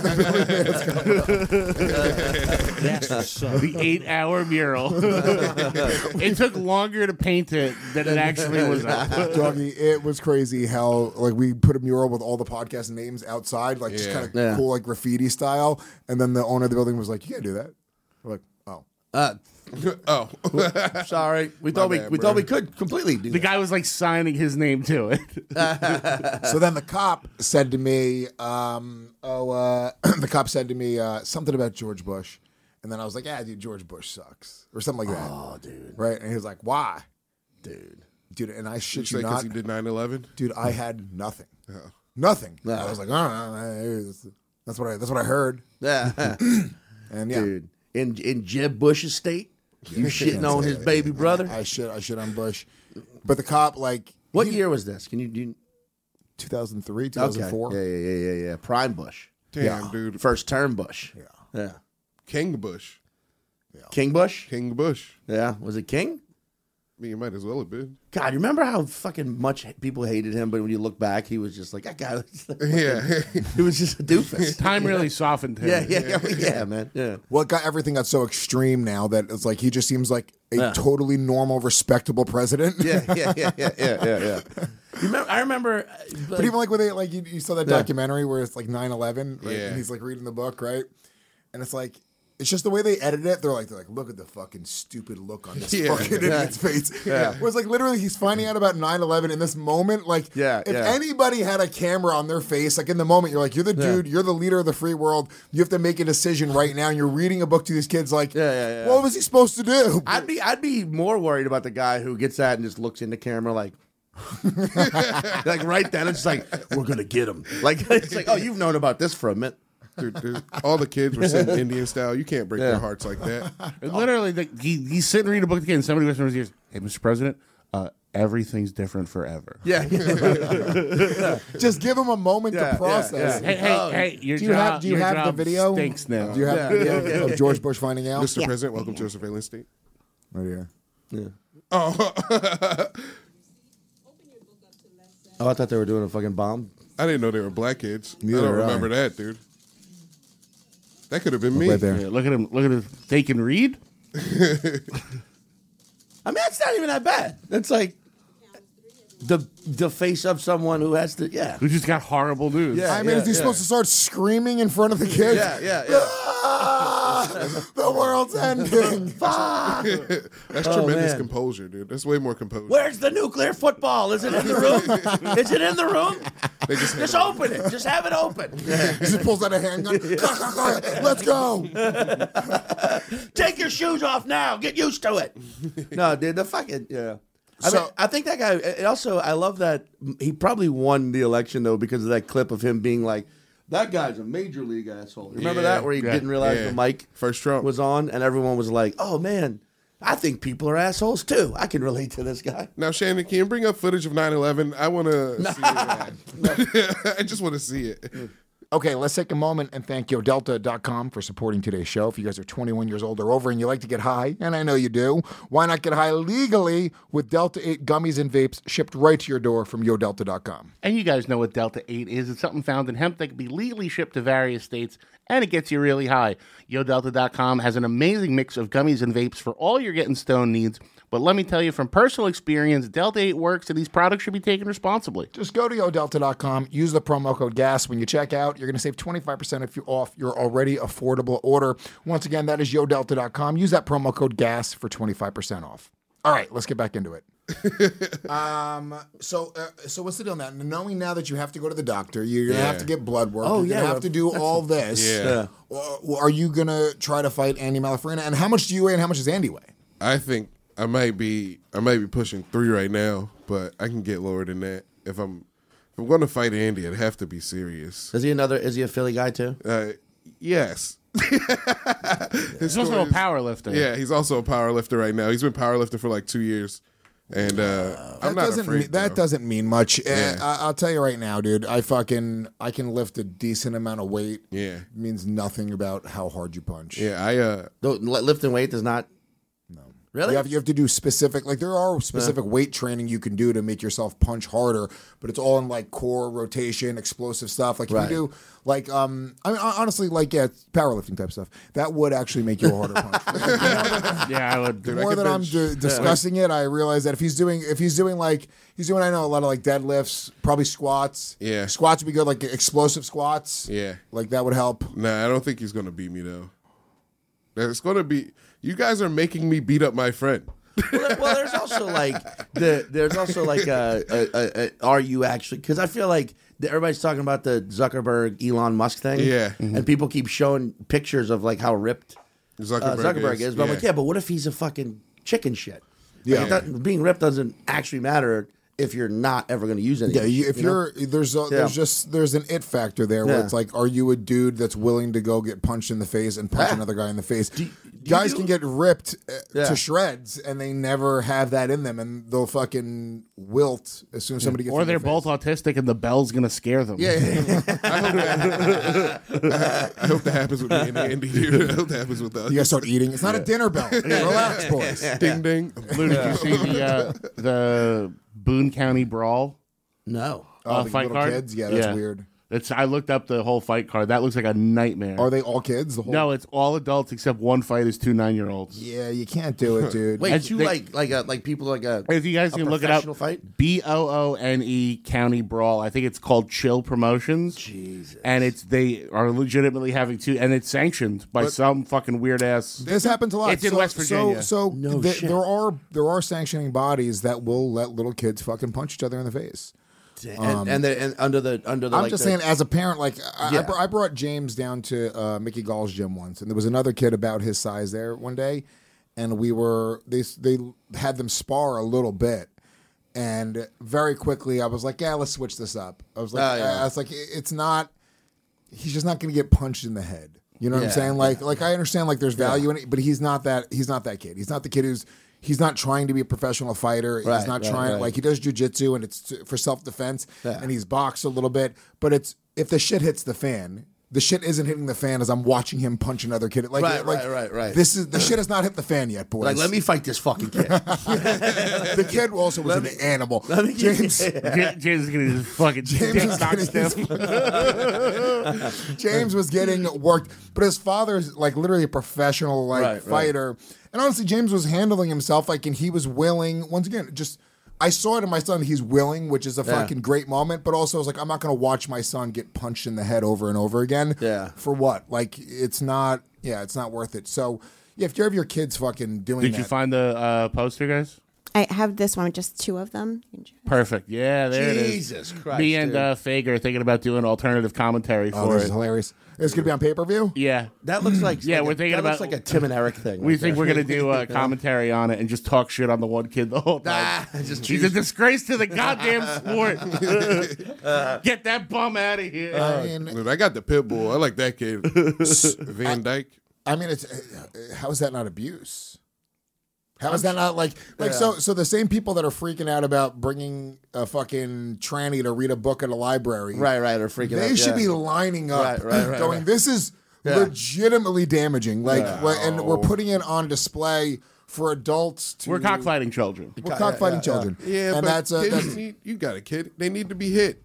C: The eight-hour mural. It took longer to paint it than it actually was up.
A: Doggy, it was crazy how like we put a mural with all the podcast names outside, like just
J: Yeah.
A: kind of
B: Yeah.
A: cool, like graffiti style. And then the owner of the building was like, "You can't do that." We're like, "Oh,
B: Uh,
J: Oh.
B: sorry. We thought we
J: bad,
B: we
J: bro.
B: thought we could completely do
C: The
B: that.
C: guy was like signing his name to it.
A: So then the cop said to me, um, "Oh, uh, the cop said to me uh, something about George Bush," and then I was like, "Yeah, dude, George Bush sucks," or something like that.
B: Oh, dude.
A: Right? And he was like, "Why,
B: Dude.
A: dude?" And I
J: You
A: shit
J: say
A: you
J: because
A: not,
J: he did nine eleven?
A: dude, I had nothing, nothing. I was like, "Oh, no, that's, that's what I that's what I heard,"
B: Yeah.
A: and yeah.
B: Dude. In in Jeb Bush's state, you shitting
A: Can't
B: on
A: say
B: his
A: that.
B: baby brother.
A: I shit, I shit on Bush, but the cop like
B: What
A: he-
B: year was this? Can you do?
A: two thousand three, two thousand four.
B: Okay. Yeah, yeah, yeah, yeah, yeah. Prime Bush.
J: Damn,
A: Yeah.
J: dude.
B: First term Bush.
A: Yeah.
B: Yeah.
J: King Bush.
B: King Bush?
J: King Bush.
B: Yeah. Was it King?
J: I mean, you might as well have been.
B: God, you remember how fucking much people hated him, but when you look back, he was just like, that guy was like,
J: Yeah.
B: he was just a doofus.
C: Time really softened him.
B: Yeah, yeah, yeah, yeah, man. Yeah.
A: Well, it got everything got so extreme now that it's like he just seems like a
B: Yeah.
A: totally normal, respectable president.
B: Yeah, yeah, yeah, yeah, yeah, yeah, yeah. You remember, I remember. uh,
A: But even like when they like you, you saw that
B: Yeah.
A: documentary where it's like nine eleven, right?
J: Yeah.
A: And he's like reading the book, right? And it's like it's just the way they edited it. They're like they're like, look at the fucking stupid look on this
J: Yeah.
A: fucking
B: Yeah.
A: idiot's face.
B: Yeah.
A: Where it's like literally he's finding out about nine eleven in this moment. Like
B: Yeah,
A: if
B: yeah.
A: anybody had a camera on their face, like in the moment, you're like, you're the
B: Yeah.
A: dude, you're the leader of the free world. You have to make a decision right now. And you're reading a book to these kids, like,
B: Yeah, yeah, yeah.
A: what was he supposed to do?
B: I'd be, I'd be more worried about the guy who gets that and just looks in the camera like, like right then it's like, we're gonna get him. Like it's like, oh, you've known about this for a minute.
J: Dude, dude, all the kids were sitting Indian style. You can't break
B: Yeah.
J: their hearts like that.
C: And literally, the, he, he's sitting reading a book again, and somebody whispers in his ears, hey, Mister President, uh, everything's different forever.
B: Yeah, yeah.
A: Just give him a moment
B: Yeah,
A: to process.
B: yeah,
C: Hey, hey,
B: Oh.
C: hey, your
A: Do you
C: job,
A: have do you
C: your
A: have the
C: job
A: video?
C: stinks now.
A: Do you have
B: Yeah.
A: the video of George Bush finding out?
J: Mister President, welcome to a surveillance state.
A: Right here.
B: yeah.
J: Oh,
B: Oh, I thought they were doing a fucking bomb.
J: I didn't know they were black kids.
A: Neither
J: I don't
A: did I.
J: remember that, dude. That could have been me.
A: Right there.
C: Yeah, look at him. Look at him. They can read.
B: I mean, that's not even that bad. That's like the the face of someone who has to, yeah.
C: Who just got horrible news.
B: Yeah.
A: I mean, is he supposed to start screaming in front of the kids?
B: Yeah, yeah, yeah.
A: Ah, the world's ending.
J: That's
B: Oh,
J: tremendous
B: man.
J: composure, dude. That's way more composure.
B: Where's the nuclear football? Is it in the room? Is it in the room?
J: They just,
B: Just open it. Just have it open.
A: He just pulls out a handgun. Let's go.
B: Take your shoes off now. Get used to it. No, dude, the fucking, yeah. I,
A: So-
B: mean, I think that guy, it also, I love that he probably won the election, though, because of that clip of him being like, that guy's a major league asshole. Remember
J: Yeah.
B: that? Where he
C: Yeah.
B: didn't realize
J: Yeah.
B: the mic
J: First Trump.
B: was on, and everyone was like, oh, man, I think people are assholes, too. I can relate to this guy.
J: Now, Shannon, can you bring up footage of nine eleven? I want to see it. I just want to see it.
A: Okay, let's take a moment and thank Yo Delta dot com for supporting today's show. If you guys are twenty-one years old or over and you like to get high, and I know you do, why not get high legally with Delta eight gummies and vapes shipped right to your door from Yo Delta dot com?
C: And you guys know what Delta eight is. It's something found in hemp that can be legally shipped to various states, and it gets you really high. Yo Delta dot com has an amazing mix of gummies and vapes for all your getting stoned needs. But let me tell you from personal experience, Delta eight works, and these products should be taken responsibly.
A: Just go to Yo Delta dot com, use the promo code GAS when you check out. You're going to save twenty-five percent if you off your already affordable order. Once again, that is Yo Delta dot com. Use that promo code GAS for twenty-five percent off. All right, let's get back into it. um. So, uh, so what's the deal now? Knowing now that you have to go to the doctor, you're gonna
J: Yeah.
A: have to get blood work.
B: Oh,
A: you're
B: yeah,
A: gonna have
B: well,
A: to do all this.
J: Yeah.
A: Uh, are you gonna try to fight Andy Malafrina? And how much do you weigh? And how much does Andy weigh?
J: I think I might be I might be pushing three right now, but I can get lower than that. If I'm if I'm going to fight Andy, I'd have to be serious.
B: Is he another, is he a Philly guy, too?
J: Uh, yes.
C: He's also a power lifter.
J: Yeah, he's also a power lifter right now. He's been powerlifting for like two years. And uh, I'm
A: that
J: not
A: doesn't
J: afraid.
A: mean, that
J: though.
A: doesn't mean much.
J: Yeah.
A: Uh, I, I'll tell you right now, dude. I fucking I can lift a decent amount of weight.
J: Yeah.
A: It means nothing about how hard you punch.
J: Yeah, I uh
B: Though, li- lifting weight does not. No. Really?
A: You have, you have to do specific, like there are specific weight training you can do to make yourself punch harder, but it's all in like core rotation, explosive stuff. Like if
B: Right.
A: you do, like, um, I mean, hon- honestly, like, yeah, it's powerlifting type stuff. That would actually make you a harder punch.
C: Yeah, I would.
A: The
J: Dude, I
A: more
J: could
A: that I'm
J: bench-
A: d- discussing it, I realize that if he's doing, if he's doing like, he's doing, I know a lot of like deadlifts, probably squats.
J: Yeah.
A: Squats would be good, like explosive squats.
J: Yeah.
A: Like that would help.
J: Nah, I don't think he's gonna beat me though. It's gonna be you guys are making me beat up my friend.
B: well, there- well, there's also like the there's also like a, a, a, a are you actually? Because I feel like the, everybody's talking about the Zuckerberg Elon Musk thing.
J: Yeah.
B: and people keep showing pictures of like how ripped
J: Zuckerberg,
B: uh, Zuckerberg is.
J: is.
B: But I'm
J: yeah.
B: like, yeah, but what if he's a fucking chicken shit?
A: Yeah.
B: Like, it doesn't- being ripped doesn't actually matter. if you're not ever going to use any.
A: Yeah, you, if
B: you know?
A: you're there's a,
B: Yeah.
A: there's just there's an it factor there where
B: Yeah.
A: it's like, are you a dude that's willing to go get punched in the face and punch
B: Yeah.
A: another guy in the face?
B: do
A: Guys
B: you-
A: can get ripped uh,
B: Yeah.
A: to shreds, and they never have that in them, and they'll fucking wilt as soon as somebody gets.
C: Or
A: in
C: they're
A: their
C: both
A: face.
C: autistic and the bell's going to scare them.
B: Yeah, yeah, yeah.
J: I hope that, I hope that happens with me and Andy here. I hope that happens with us.
A: You guys start eating. It's not a dinner bell. Relax, boys.
J: Ding ding.
C: Lou, did you see the, uh, the Boone County Brawl
B: No.
A: Oh,
C: uh,
A: the
C: fight
A: little
C: card?
A: kids? Yeah, that's weird.
C: It's, I looked up the whole fight card. That looks like a nightmare.
A: Are they all kids? The whole
C: No, it's all adults except one fight is two nine-year-olds.
A: Yeah, you can't do it, dude.
B: Wait,
C: As
B: you
C: they-
B: like like a, like people like a
C: If you guys
B: a
C: can look it up,
B: professional fight?
C: B O O N E County Brawl. I think it's called Chill Promotions.
B: Jesus.
C: And it's they are legitimately having two, and it's sanctioned by
J: But-
C: some fucking weird ass.
A: This happens a lot.
C: It's in
A: so,
C: West Virginia.
A: So, so
B: No
A: th-
B: shit.
A: there are there are sanctioning bodies that will let little kids fucking punch each other in the face.
B: and and, the, and under the under the
A: I'm
B: like
A: just
B: the,
A: saying, as a parent, like I,
B: Yeah.
A: I, br- I brought James down to uh, Mickey Gall's gym once, and there was another kid about his size there one day, and we were they they had them spar a little bit, and very quickly I was like, yeah, let's switch this up. I was like,
B: Oh, yeah.
A: I was like, it- it's not. He's just not going to get punched in the head. You know what
B: Yeah,
A: I'm saying? Like, like I understand, like there's value in it, but he's not that. He's not that kid. He's not the kid who's. He's not trying to be a professional fighter. He's
B: Right,
A: not
B: right,
A: trying
B: right.
A: like he does jujitsu and it's to, for self defense,
B: Yeah.
A: and he's boxed a little bit. But it's if the shit hits the fan, the shit isn't hitting the fan as I'm watching him punch another kid. Like,
B: Right,
A: like
B: right, right, right.
A: This is the shit has not hit the fan yet, boys.
B: like let me fight this fucking kid.
A: The kid also was an animal.
B: me-
A: James.
C: J- James is getting his fucking
A: James
C: dick
A: was
C: knocked
A: getting
C: stiff.
A: James was getting worked, but his father's like literally a professional like
B: Right, right.
A: fighter. And honestly, James was handling himself like, and he was willing. Once again, just I saw it in my son. He's willing, which is a
B: Yeah.
A: fucking great moment. But also, I was like, I'm not going to watch my son get punched in the head over and over again.
B: Yeah.
A: For what? Like, it's not. Yeah, it's not worth it. So, yeah, if you have your kids fucking doing
C: Did
A: that,
C: you find the uh, poster, guys?
I: I have this one with just two of them.
C: Perfect. Yeah, there it is.
B: Jesus Christ,
C: Me and
B: dude.
C: uh, Fag are thinking about doing alternative commentary
A: oh,
C: for
A: this
C: it.
A: is hilarious. It's going to be on pay per view.
C: Yeah.
B: That looks like
C: Yeah,
B: like
C: we're
B: a,
C: thinking
B: that looks
C: about-
B: like a Tim and Eric thing.
C: We
B: right
C: think
B: there.
C: we're going to do a commentary on it and just talk shit on the one kid the whole time.
B: Ah, just
C: He's a disgrace to the goddamn sport. Get that bum out of here.
A: I mean,
J: Dude, I got the pit bull. I like that kid. Van Dyke.
A: I mean, it's uh, how is that not abuse? How is that not like like so? So the same people that are freaking out about bringing a fucking tranny to read a book at a library,
B: right, right, or freaking
A: They
B: out.
A: should
B: yeah.
A: be lining up,
B: Right, right, right,
A: going.
B: right.
A: This is
B: Yeah.
A: legitimately damaging. Like,
J: Yeah.
A: we're- and we're putting it on display for adults to.
C: We're cockfighting children.
A: We're cockfighting
B: yeah, yeah.
A: children.
J: Yeah,
A: and
J: but
A: that's, uh,
J: kids
A: that's
J: need, you got a kid. They need to be hit.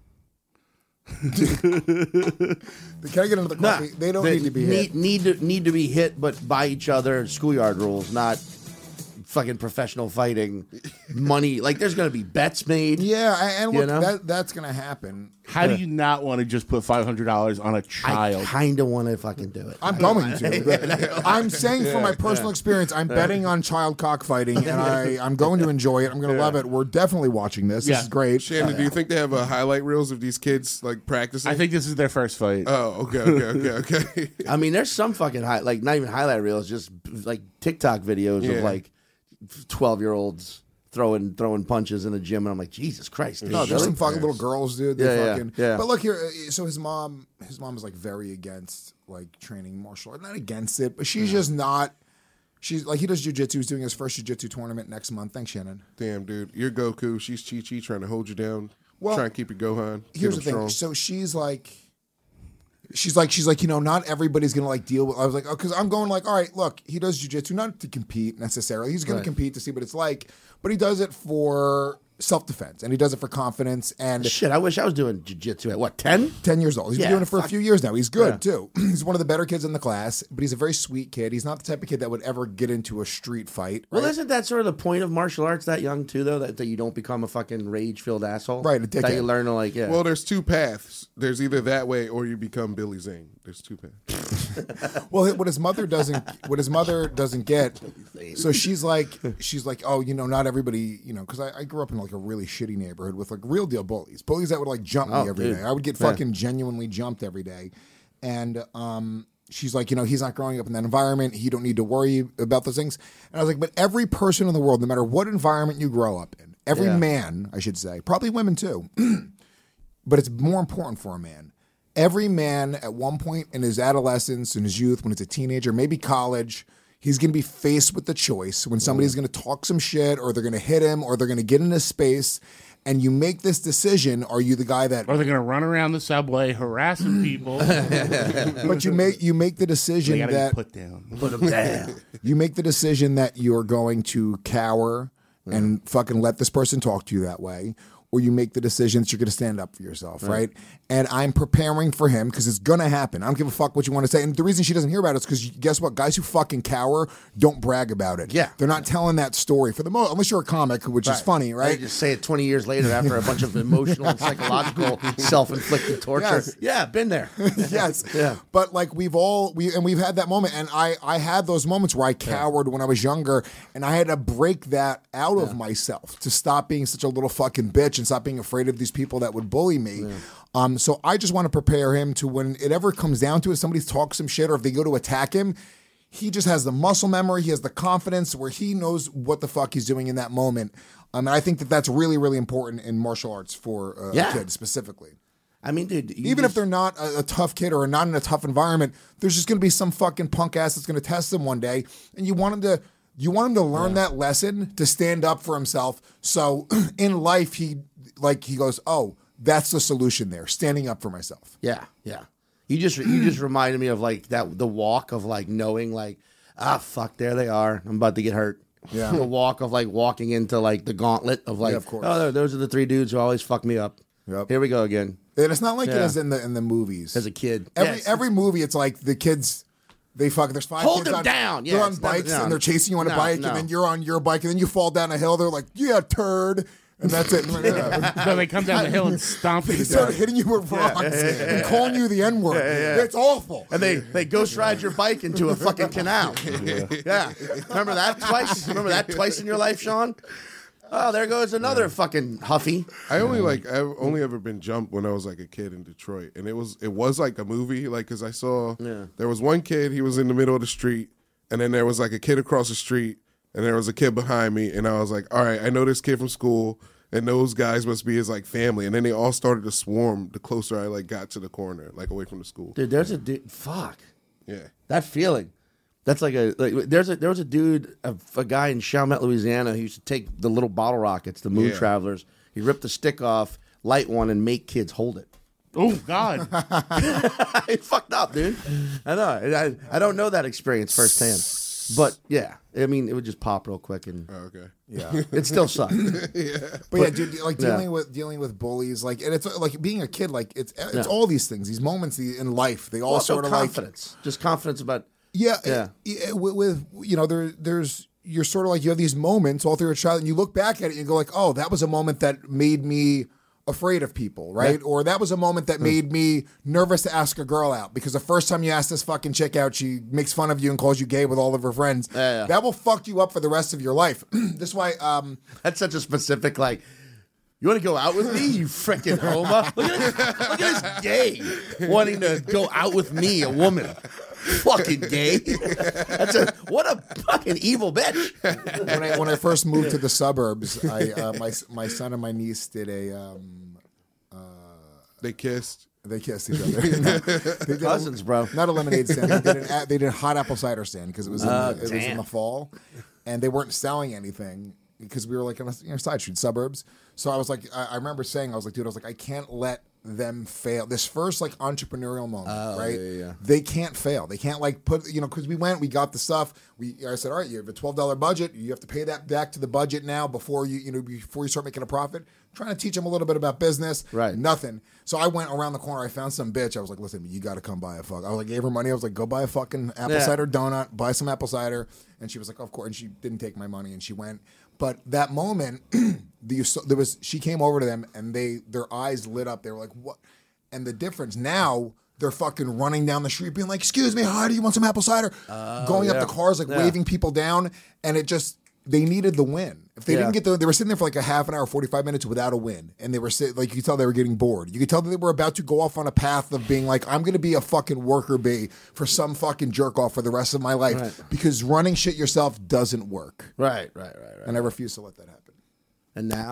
A: can I get into the
B: Nah,
A: coffee? They don't
B: they
A: need to be
B: need,
A: hit.
B: need to need to be hit, but by each other. Schoolyard rules, not fucking professional fighting. Money, like there's going to be bets made.
A: Yeah, and and
B: You
A: look,
B: know?
A: that that's gonna happen.
C: How do you not want to just put five hundred dollars on a
B: I
C: child?
B: kind of want to fucking do it.
A: I'm going to. I'm saying from my personal experience, I'm betting on child cockfighting, and I, I'm going to enjoy it. I'm going to love it. We're definitely watching this. This
C: Yeah.
A: is great.
J: Shannon, do you think they have uh, highlight reels of these kids like practicing?
C: I think this is their first fight.
J: Oh, okay, okay, okay, okay.
B: I mean, there's some fucking high, like not even highlight reels, just like TikTok videos
J: Yeah.
B: of like twelve year olds throwing throwing punches in a gym, and I'm like, Jesus Christ, dude,
A: No, there's
B: really?
A: some fucking little girls, dude. They
B: Yeah, yeah,
A: fucking,
B: yeah.
A: But look here. uh, So his mom, his mom is like very against like training martial art. Not against it, but she's just not. She's like he does jujitsu. He's doing his first jujitsu tournament next month. Thanks, Shannon.
J: Damn, dude, you're Goku. She's Chi Chi trying to hold you down.
A: Well,
J: trying to keep you Gohan. Get
A: Here's the
J: him
A: thing.
J: strong.
A: So she's like, she's like, she's like, you know, not everybody's gonna like deal with. I was like, oh, because I'm going like, all right, look, he does jujitsu not to compete necessarily. He's gonna
B: Right.
A: compete to see what it's like, but he does it for self defense and he does it for confidence. And
B: Shit, I wish I was doing jujitsu at what ten?
A: ten years old. He's
B: Yeah,
A: been doing it for a
B: fuck.
A: few years now. He's good
B: Yeah.
A: too. He's one of the better kids in the class, but he's a very sweet kid. He's not the type of kid that would ever get into a street fight.
B: Well,
A: right?
B: isn't that sort of the point of martial arts that young too, though, that, that you don't become a fucking rage filled asshole,
A: Right, a
B: That
A: dickhead.
B: you learn to like, yeah.
J: Well, there's two paths. There's either that way or you become Billy Zane. There's two paths.
A: Well, what his mother doesn't, what his mother doesn't get. So she's like, she's like, oh, you know, not everybody, you know, because I, I grew up in like a really shitty neighborhood with like real deal bullies, bullies that would like jump me
B: Oh,
A: every day.
B: dude.
A: I would get fucking genuinely jumped every day, and um, she's like, you know, he's not growing up in that environment. He don't need to worry about those things. And I was like, but every person in the world, no matter what environment you grow up in, every
B: Yeah.
A: man, I should say, probably women too, but it's more important for a man. Every man at one point in his adolescence, in his youth, when he's a teenager, maybe college, he's going to be faced with the choice when somebody's going to talk some shit or they're going to hit him or they're going to get into space. And you make this decision, are you the guy that...
C: Or they're going to run around the subway harassing people.
A: But you make you make the decision
C: They gotta
A: that...
C: be put down.
B: Put them down.
A: You make the decision that you're going to cower and fucking let this person talk to you that way, or you make the decision that you're going to stand up for yourself, right? And I'm preparing for him because it's going to happen. I don't give a fuck what you want to say. And the reason she doesn't hear about it is because guess what? Guys who fucking cower don't brag about it.
B: Yeah.
A: They're not telling that story for the most, unless you're a comic, which is funny,
B: They
A: right?
B: just say it twenty years later after a bunch of emotional and psychological self-inflicted torture.
A: Yes.
B: Yeah, been there.
A: Yes.
B: Yeah.
A: But like we've all we and we've had that moment, and I I had those moments where I cowered when I was younger, and I had to break that out of myself to stop being such a little fucking bitch and stop being afraid of these people that would bully me. Yeah. Um, so I just want to prepare him to when it ever comes down to it, somebody talks some shit, or if they go to attack him, he just has the muscle memory, he has the confidence where he knows what the fuck he's doing in that moment. Um, and I think that that's really, really important in martial arts for uh,
B: Yeah.
A: a kid specifically.
B: I mean, dude. you
A: Even
B: just-
A: if they're not a, a tough kid or not in a tough environment, there's just going to be some fucking punk ass that's going to test them one day, and you want him to you want him to learn that lesson to stand up for himself. So in life, he like he goes, oh, that's the solution there, standing up for myself.
B: Yeah, yeah. You just you just reminded me of like that the walk of like knowing like ah fuck there they are, I'm about to get hurt.
A: Yeah.
B: The walk of like walking into like the gauntlet of like
A: Yeah, of course.
B: oh there- those are the three dudes who always fuck me up.
A: Yep.
B: Here we go again.
A: And it's not like it
B: Yeah.
A: is in the in the movies.
B: As a kid,
A: every
B: Yes.
A: every movie, it's like the kids. They fuck. There's five
B: Hold
A: kids
B: them
A: on,
B: down.
A: They're
B: Yeah,
A: on
B: it's never-
A: bikes
B: no.
A: and they're chasing you on a
B: No,
A: bike,
B: no.
A: and then you're on your bike, and then you fall down a hill. They're like, "Yeah, turd," and that's it.
C: So they come down the hill and stomp you
A: They
C: to
A: start
C: death.
A: hitting you with rocks and calling you the N word. It's awful.
B: And they they ghost ride your bike into a fucking canal. Yeah. Remember that twice? Remember that twice in your life, Sean? Oh, there goes another fucking Huffy.
J: I only like I've only ever been jumped when I was like a kid in Detroit, and it was it was like a movie, like because I saw
B: Yeah.
J: there was one kid, he was in the middle of the street, and then there was like a kid across the street, and there was a kid behind me, and I was like, all right, I know this kid from school, and those guys must be his like family, and then they all started to swarm the closer I like got to the corner, like away from the school.
B: Dude, there's a dude. Fuck.
J: Yeah,
B: That feeling. That's like a like. There's a there was a dude, a, a guy in Chalmette, Louisiana, who used to take the little bottle rockets, the Moon
J: Yeah.
B: Travelers. He ripped the stick off, light one, and make kids hold it.
C: Oh, God.
B: It's fucked up, dude. I know. I, I don't know that experience firsthand, but yeah, I mean, it would just pop real quick, and
J: oh, okay.
A: Yeah.
B: it still sucked.
A: But yeah, dude, like
B: Yeah.
A: dealing with dealing with bullies, like, and it's like being a kid, like it's it's all these things, these moments in life. They all
B: Also,
A: sort of like
B: confidence, just confidence about.
A: yeah,
B: Yeah.
A: yeah. With, with you know, there there's you're sort of like you have these moments all through a child, and you look back at it and you go like, oh, that was a moment that made me afraid of people, right? Or that was a moment that made me nervous to ask a girl out because the first time you ask this fucking chick out, she makes fun of you and calls you gay with all of her friends.
B: Yeah, yeah.
A: That will fuck you up for the rest of your life. This is why. Um,
B: That's such a specific like. You want to go out with me, you freaking homo? Look at this, look at this gay wanting to go out with me, a woman. Fucking gay. That's a what a fucking evil bitch.
A: when I when I first moved to the suburbs, I uh, my my son and my niece did a um,
J: They kissed.
A: they kissed each other. No, they did
B: Cousins,
A: a,
B: bro.
A: Not a lemonade stand. They did, an, a- they did a hot apple cider stand because it was in
B: Oh,
A: the, it was in
B: damn.
A: the fall, and they weren't selling anything because we were like on a you know, side street suburbs. So I was like, I, I remember saying, I was like, dude, I was like, I can't let them fail. This first like entrepreneurial moment, right?
B: yeah, yeah.
A: They can't fail. They can't like put, you know, because we went, we got the stuff. We, I said, all right, you have a twelve dollar budget. You have to pay that back to the budget now before you, you know, before you start making a profit. Trying to teach them a little bit about business.
B: Right.
A: Nothing. So I went around the corner. I found some bitch. I was like, listen, you got to come buy a fuck. I was like, gave her money. I was like, go buy a fucking apple
B: Yeah.
A: cider donut, buy some apple cider. And she was like, of course. And she didn't take my money and she went. But that moment, the, there was, she came over to them and they, their eyes lit up. They were like, what? And the difference now, they're fucking running down the street being like, excuse me, hi, do you want some apple cider? Going
B: yeah.
A: up the cars, like
B: Yeah.
A: waving people down. And it just, they needed the win. If they
B: Yeah.
A: didn't get the, they were sitting there for like a half an hour, forty-five minutes without a win. And they were sit, like, you could tell they were getting bored. You could tell that they were about to go off on a path of being like, I'm going to be a fucking worker bee for some fucking jerk off for the rest of my life.
B: Right.
A: Because running shit yourself doesn't work.
B: Right, right, right, right.
A: And I refuse to let that happen.
B: And now,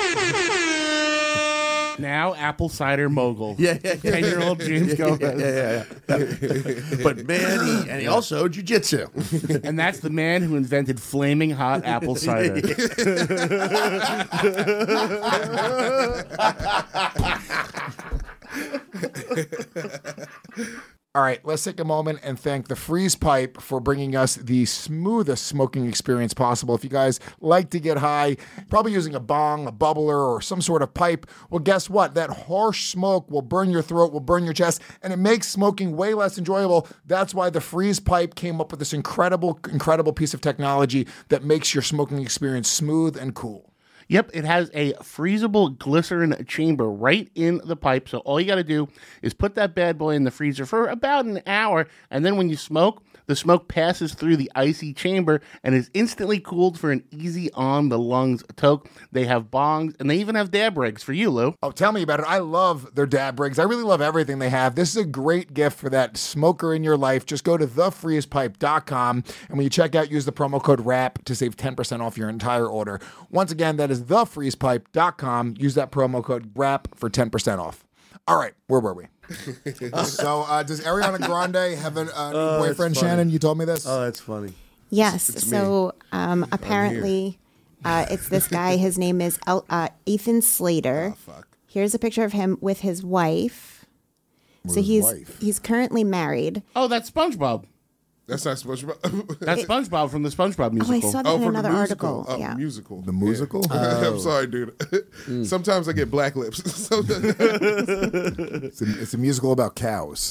C: Now, apple cider mogul.
B: yeah, yeah, yeah.
C: ten-year-old James Gomez.
B: yeah, yeah, yeah. But man, he, and he also jujitsu.
C: And that's the man who invented flaming hot apple cider.
A: All right, let's take a moment and thank the Freeze Pipe for bringing us the smoothest smoking experience possible. If you guys like to get high, probably using a bong, a bubbler, or some sort of pipe, well, guess what? That harsh smoke will burn your throat, will burn your chest, and it makes smoking way less enjoyable. That's why the Freeze Pipe came up with this incredible, incredible piece of technology that makes your smoking experience smooth and cool.
C: Yep, it has a freezable glycerin chamber right in the pipe. So all you got to do is put that bad boy in the freezer for about an hour. And then when you smoke, the smoke passes through the icy chamber and is instantly cooled for an easy on the lungs toke. They have bongs and they even have dab rigs for you, Lou.
A: Oh, tell me about it. I love their dab rigs. I really love everything they have. This is a great gift for that smoker in your life. Just go to the freeze pipe dot com, and when you check out, use the promo code RAP to save ten percent off your entire order. Once again, that is the freeze pipe dot com. Use that promo code RAP for ten percent off. All right, where were we? so, uh, does Ariana Grande have a uh,
B: Oh,
A: boyfriend,
B: that's funny.
A: Shannon? You told me this?
B: Oh, that's funny.
I: Yes.
J: It's
I: So um, apparently, uh, it's this guy. His name is El- uh, Ethan Slater.
J: Oh, fuck.
I: Here's a picture of him with his wife.
A: With
I: so
A: his
I: he's
A: wife.
I: he's currently married.
C: Oh, that's SpongeBob.
J: That's not SpongeBob.
C: That's SpongeBob from the SpongeBob
I: Oh,
C: musical.
I: I saw that
J: Oh,
I: in
J: from the
I: another
J: musical.
I: article.
J: Uh,
I: yeah.
J: Musical.
A: The musical?
J: Yeah. I'm sorry, dude. Sometimes I get black lips.
A: It's, a, it's a musical about cows.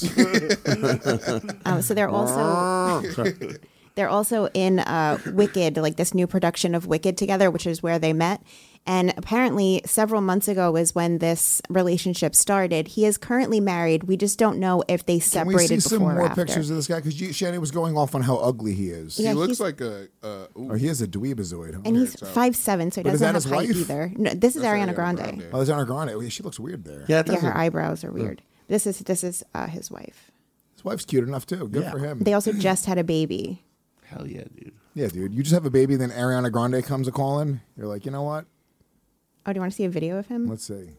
I: Um, so they're also they're also in uh, Wicked, like this new production of Wicked together, which is where they met. And apparently, several months ago is when this relationship started. He is currently married. We just don't know if they
A: Can
I: separated
A: we see some
I: before or
A: more
I: after.
A: pictures of this guy? Because Shannon was going off on how ugly he is.
I: Yeah,
J: he looks
I: he's-
J: like a. Uh, ooh.
A: Oh, he is a dweebazoid, huh?
I: And he's five seven, so he
A: But is
I: doesn't
A: that
I: have
A: his
I: height
A: wife?
I: either. No, this is
J: That's
I: Ariana
J: Ariana
I: Grande.
J: Grande.
A: Oh, there's Ariana Grande. Oh, yeah, she looks weird there.
B: Yeah, it
I: Yeah,
B: doesn't.
I: her eyebrows are weird. This is this is uh, his wife.
A: His wife's cute enough, too. Good
B: Yeah.
A: for him.
I: They also just had a baby.
C: Hell yeah, dude.
A: Yeah, dude. You just have a baby, then Ariana Grande comes a calling. You're like, you know what?
I: Oh, do you want to see a video of him?
A: Let's see.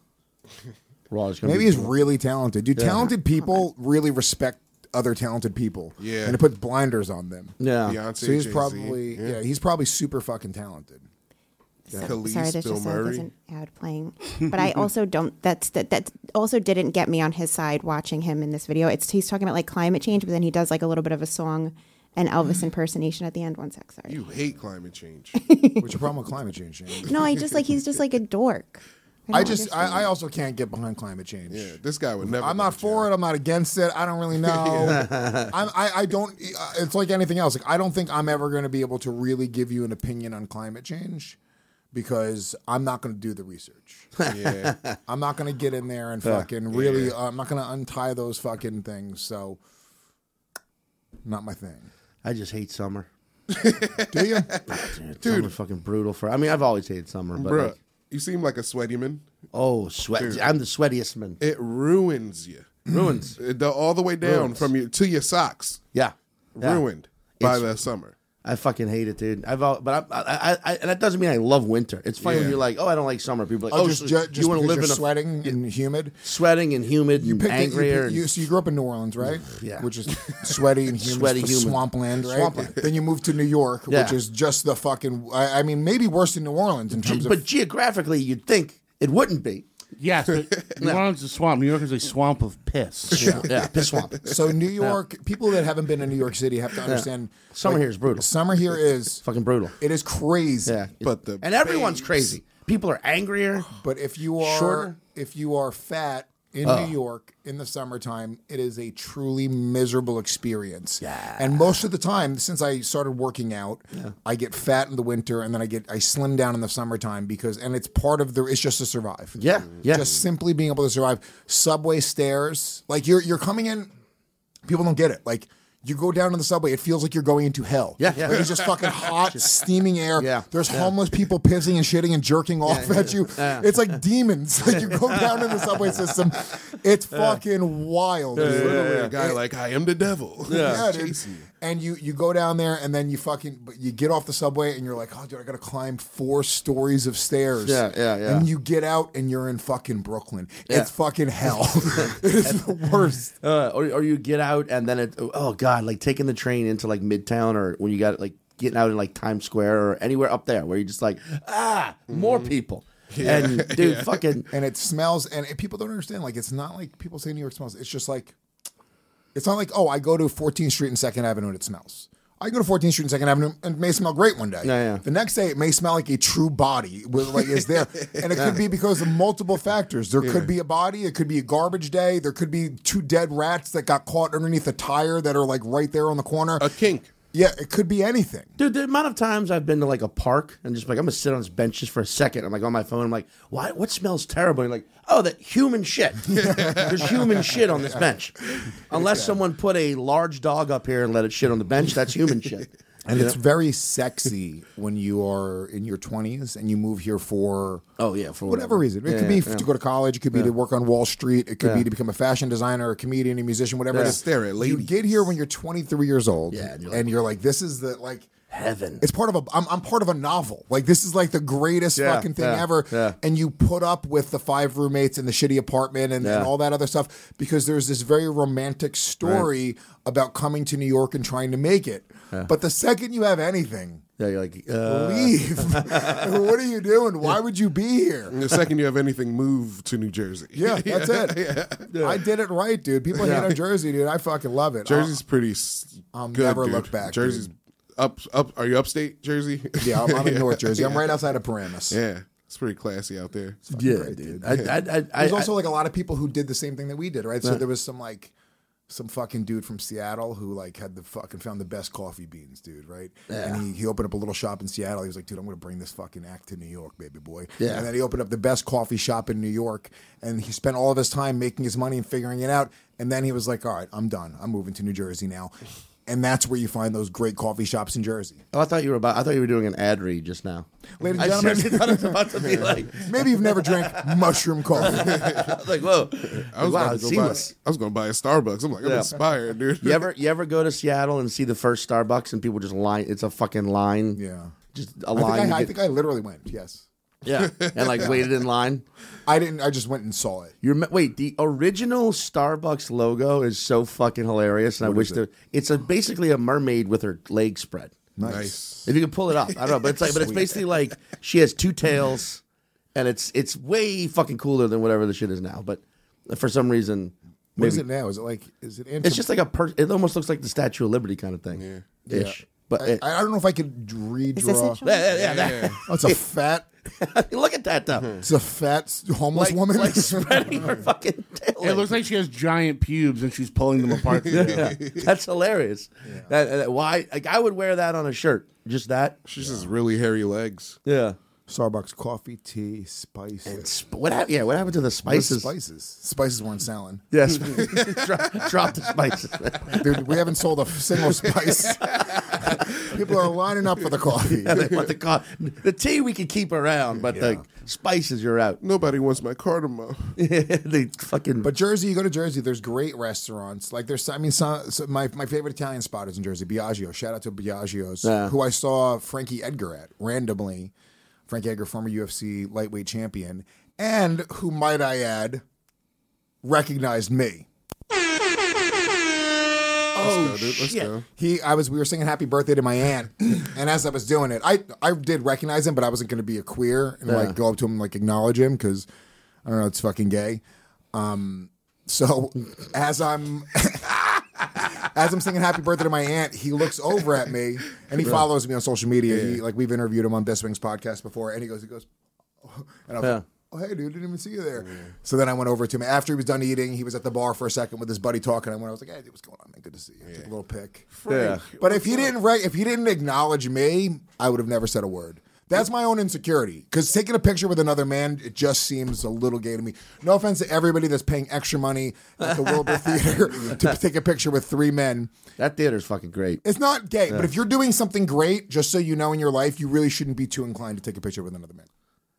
B: Raw is gonna
A: Maybe
B: be
A: he's
B: cool.
A: really talented. Dude, talented people really respect other talented people.
J: Yeah.
A: And it puts blinders on them.
B: Yeah.
J: Beyonce,
A: So he's
J: Jay-Z.
A: probably, yeah. he's probably super fucking talented.
I: So-
J: Khalees,
I: sorry, there's
J: Bill
I: just a,
J: Murray.
I: there's an ad playing. But I also don't. That's that. That also didn't get me on his side watching him in this video. It's he's talking about like climate change, but then he does like a little bit of a song and Elvis impersonation at the end. One sec, sorry.
J: You hate climate change.
A: What's your problem with climate change, Shane?
I: No, I just like he's just like a dork.
A: I
I: don't
A: just, I,
I: understand.
A: I also can't get behind climate change.
J: Yeah, this guy would never.
A: I'm not for it. I'm not against it. I don't really know. I'm, I, I don't. uh, It's like anything else. Like I don't think I'm ever going to be able to really give you an opinion on climate change because I'm not going to do the research.
J: Yeah.
A: I'm not going to get in there and fucking really. Uh, I'm not going to untie those fucking things. So, not my thing.
B: I just hate summer.
A: Do you?
B: Dude, summer's fucking brutal. For I mean, I've always hated summer, but
J: Bruh,
B: like,
J: you seem like a sweaty man.
B: oh, sweat! I'm the sweatiest man.
J: It ruins you.
B: Ruins.
J: It- the- all the way down
B: Ruins.
J: from your to your socks.
B: Yeah. Yeah.
J: Ruined by
B: It's-
J: the summer.
B: I fucking hate it, dude. I've al- but I, I, I, and that doesn't mean I love winter. It's funny when
J: Yeah.
B: you're like, oh, I don't like summer. People are like,
A: Oh,
B: oh,
A: just,
B: so
A: ju- just
B: you want to
A: because
B: live
A: you're
B: in a
A: sweating and humid.
B: sweating and humid
A: You
B: and
A: picked it. You,
B: angrier.
A: picked- you, so you grew up in New Orleans, right?
B: Yeah.
A: Which is sweaty and humid,
B: Sweaty,
A: f-
B: humid.
A: swampland, right?
B: Swampland.
A: Then you moved to New York,
B: Yeah.
A: which is just the fucking. I, I mean, maybe worse than New Orleans in terms
B: and, but
A: of.
B: geographically, you'd think it wouldn't be.
C: Yes, but New Orleans is a swamp. New York is a swamp of piss.
B: Yeah, yeah piss swamp.
A: So New York, people that haven't been in New York City have to understand.
B: Summer
A: like,
B: here is brutal.
A: Summer here is
B: Fucking brutal.
A: It is crazy.
B: Yeah,
J: But the
B: and everyone's
J: babes-
B: crazy. People are angrier.
A: But if you are
B: Shorter?
A: if you are fat in New York in the summertime, it is a truly miserable experience.
B: Yeah.
A: And most of the time, since I started working out, I get fat in the winter and then I get I slim down in the summertime because and it's part of the it's just to survive.
B: Yeah, yeah.
A: Just simply being able to survive. Subway stairs. Like you're you're coming in, people don't get it. Like You go down in the subway, it feels like you're going into hell.
B: Yeah, yeah.
A: Like it's just fucking hot, steaming air.
B: Yeah,
A: There's
B: yeah.
A: homeless people pissing and shitting and jerking off at you.
B: Yeah.
A: It's like demons. Like you go down in the subway system. It's fucking wild. dude.
J: Literally a guy like, I am the devil.
A: Yeah, dude.
J: Chase you.
A: And you you go down there and then you fucking but you get off the subway and you're like, oh dude, I gotta climb four stories of stairs.
B: Yeah, yeah, yeah.
A: And you get out and you're in fucking Brooklyn.
B: Yeah.
A: It's fucking hell. It is the worst.
B: Uh, or, or you get out and then it, oh God, like taking the train into like Midtown or when you got like getting out in like Times Square or anywhere up there where you're just like, ah, more people. And dude, fucking.
A: And it smells, and it, people don't understand. Like, it's not like people say New York smells. It's just like, it's not like, oh, I go to fourteenth Street and second Avenue and it smells. I go to fourteenth Street and second Avenue and it may smell great one day.
B: Yeah, yeah.
A: The next day, it may smell like a true body, with, like is there, and it could be because of multiple factors. There could be a body. It could be a garbage day. There could be two dead rats that got caught underneath a tire that are like right there on the corner.
J: A kink.
A: Yeah, it could be anything.
B: Dude, the amount of times I've been to like a park and just like, I'm going to sit on this bench just for a second. I'm like on my phone. I'm like, why? What smells terrible? And you're like, oh, that human shit. There's human shit on this bench. Unless someone put a large dog up here and let it shit on the bench, that's human shit.
A: And it's very sexy when you are in your twenties and you move here for
B: oh yeah for
A: whatever,
B: whatever
A: reason. It
B: Yeah,
A: could be
B: yeah,
A: f-
B: yeah.
A: to go to college. It could be to work on Wall Street. It could
B: Yeah.
A: be to become a fashion designer, a comedian, a musician, whatever.
B: Yeah.
A: It is.
J: Stare at
A: You
J: ladies.
A: get here when you're twenty-three years old,
B: Yeah, and
A: and
B: you're
A: you're,
B: like-
A: like, this is the like.
B: Heaven.
A: It's part of a. I'm, I'm part of a novel. Like this is like the greatest
B: Yeah,
A: fucking thing
B: yeah,
A: ever.
B: yeah.
A: And you put up with the five roommates and the shitty apartment and, and
B: Yeah.
A: all that other stuff because there's this very romantic story about coming to New York and trying to make it. But the second you have anything,
B: Yeah, you're like, uh,
A: leave. What are you doing? Why would you be here?
J: And the second you have anything, move to New Jersey.
A: Yeah, that's it. I did it right, dude. People hate on Jersey, dude. I fucking love it.
J: Jersey's pretty s-
A: I'll
J: good,
A: never
J: dude.
A: look back,
J: Jersey's
A: dude.
J: up, up. Are you upstate Jersey?
A: Uh, yeah, I'm, I'm in North Jersey. I'm right outside of Paramus.
J: Yeah, it's pretty classy out there.
B: yeah,
A: great,
B: dude.
A: dude.
B: I, I, I,
A: There's
B: I,
A: also like a lot of people who did the same thing that we did, right? So there was some like some fucking dude from Seattle who like had the fucking found the best coffee beans, dude, right? And he, he opened up a little shop in Seattle. He was like, dude, I'm gonna bring this fucking act to New York, baby boy.
B: Yeah.
A: And then he opened up the best coffee shop in New York, and he spent all of his time making his money and figuring it out. And then he was like, all right, I'm done. I'm moving to New Jersey now. And that's where you find those great coffee shops in Jersey.
B: oh, I thought you were about. I thought you were doing an ad read just now.
A: Ladies and
B: I
A: gentlemen,
B: seriously thought it was about to be like,
A: maybe you've never drank mushroom coffee.
B: I was like, whoa,
J: I was
B: wow,
J: about
B: it's
J: to go buy.
B: seamless.
J: I was going to buy a Starbucks. I'm like, I'm
B: Yeah.
J: inspired, dude.
B: You ever, you ever go to Seattle and see the first Starbucks and people just line? It's a fucking line.
A: Yeah.
B: just a
A: I think
B: line.
A: I,
B: you
A: I
B: get-
A: think I literally went, yes.
B: yeah, and like waited in line.
A: I didn't. I just went and saw it.
B: You rem- wait, the original Starbucks logo is so fucking hilarious, and I wish
A: is
B: that it's a basically a mermaid with her legs spread.
J: Nice.
B: If you can pull it up, I don't know, but it's like, but it's basically like she has two tails, and it's it's way fucking cooler than whatever the shit is now. But for some reason,
A: What is
B: maybe
A: it now? Is it like? Is it?
B: it's just like a per- it almost looks like the Statue of Liberty kind of thing, ish. But
A: I,
B: it,
A: I don't know if I could redraw.
I: Is this it, Sean?
B: yeah, yeah, yeah, that-
A: Oh, it's a fat.
B: look at that though,
A: It's a fat homeless
B: like,
A: woman.
B: like spreading her fucking tail.
C: It looks like she has giant pubes and she's pulling them apart.
B: Yeah, that's hilarious. That, that- why? Like I would wear that on a shirt. Just that.
J: She's just really hairy legs.
B: Yeah.
A: Starbucks coffee, tea, spices.
B: Sp- What happened? Yeah. What happened to the spices?
A: Spices. Spices weren't selling.
B: Yes. drop, drop the spices.
A: Dude, we haven't sold a single spice. People are lining up for the coffee.
B: Yeah, they want the, co- the tea we could keep around, but the spices you're out.
J: Nobody wants my cardamom.
B: they fucking.
A: But Jersey, you go to Jersey, there's great restaurants. Like there's, I mean, some, so my my favorite Italian spot is in Jersey, Biagio. Shout out to Biagio's,
B: Yeah.
A: who I saw Frankie Edgar at randomly. Frankie Edgar, former U F C lightweight champion, and who, might I add, recognized me.
B: oh
J: Let's go, dude. Let's
B: shit!
J: go.
A: He, I was, we were singing "Happy Birthday" to my aunt, and as I was doing it, I, I did recognize him, but I wasn't going to be a queer and
B: Yeah.
A: like go up to him and like acknowledge him because I don't know, it's fucking gay. Um, so as I'm, as I'm singing "Happy Birthday" to my aunt, he looks over at me and he follows me on social media. He like we've interviewed him on Best Wings podcast before, and he goes, he goes, oh, and I was
B: Yeah.
A: like, oh, hey, dude, didn't even see you there. So then I went over to him. After he was done eating, he was at the bar for a second with his buddy talking. I went, I was like, hey, dude, what's going on, man? Good to see you. Took a little pic.
B: Yeah.
A: But if he didn't re- if he didn't acknowledge me, I would have never said a word. That's my own insecurity. Because taking a picture with another man, it just seems a little gay to me. No offense to everybody that's paying extra money at the Wilbur Theater to take a picture with three men.
B: That theater's fucking great.
A: It's not gay, yeah. but if you're doing something great, just so you know in your life, you really shouldn't be too inclined to take a picture with another man.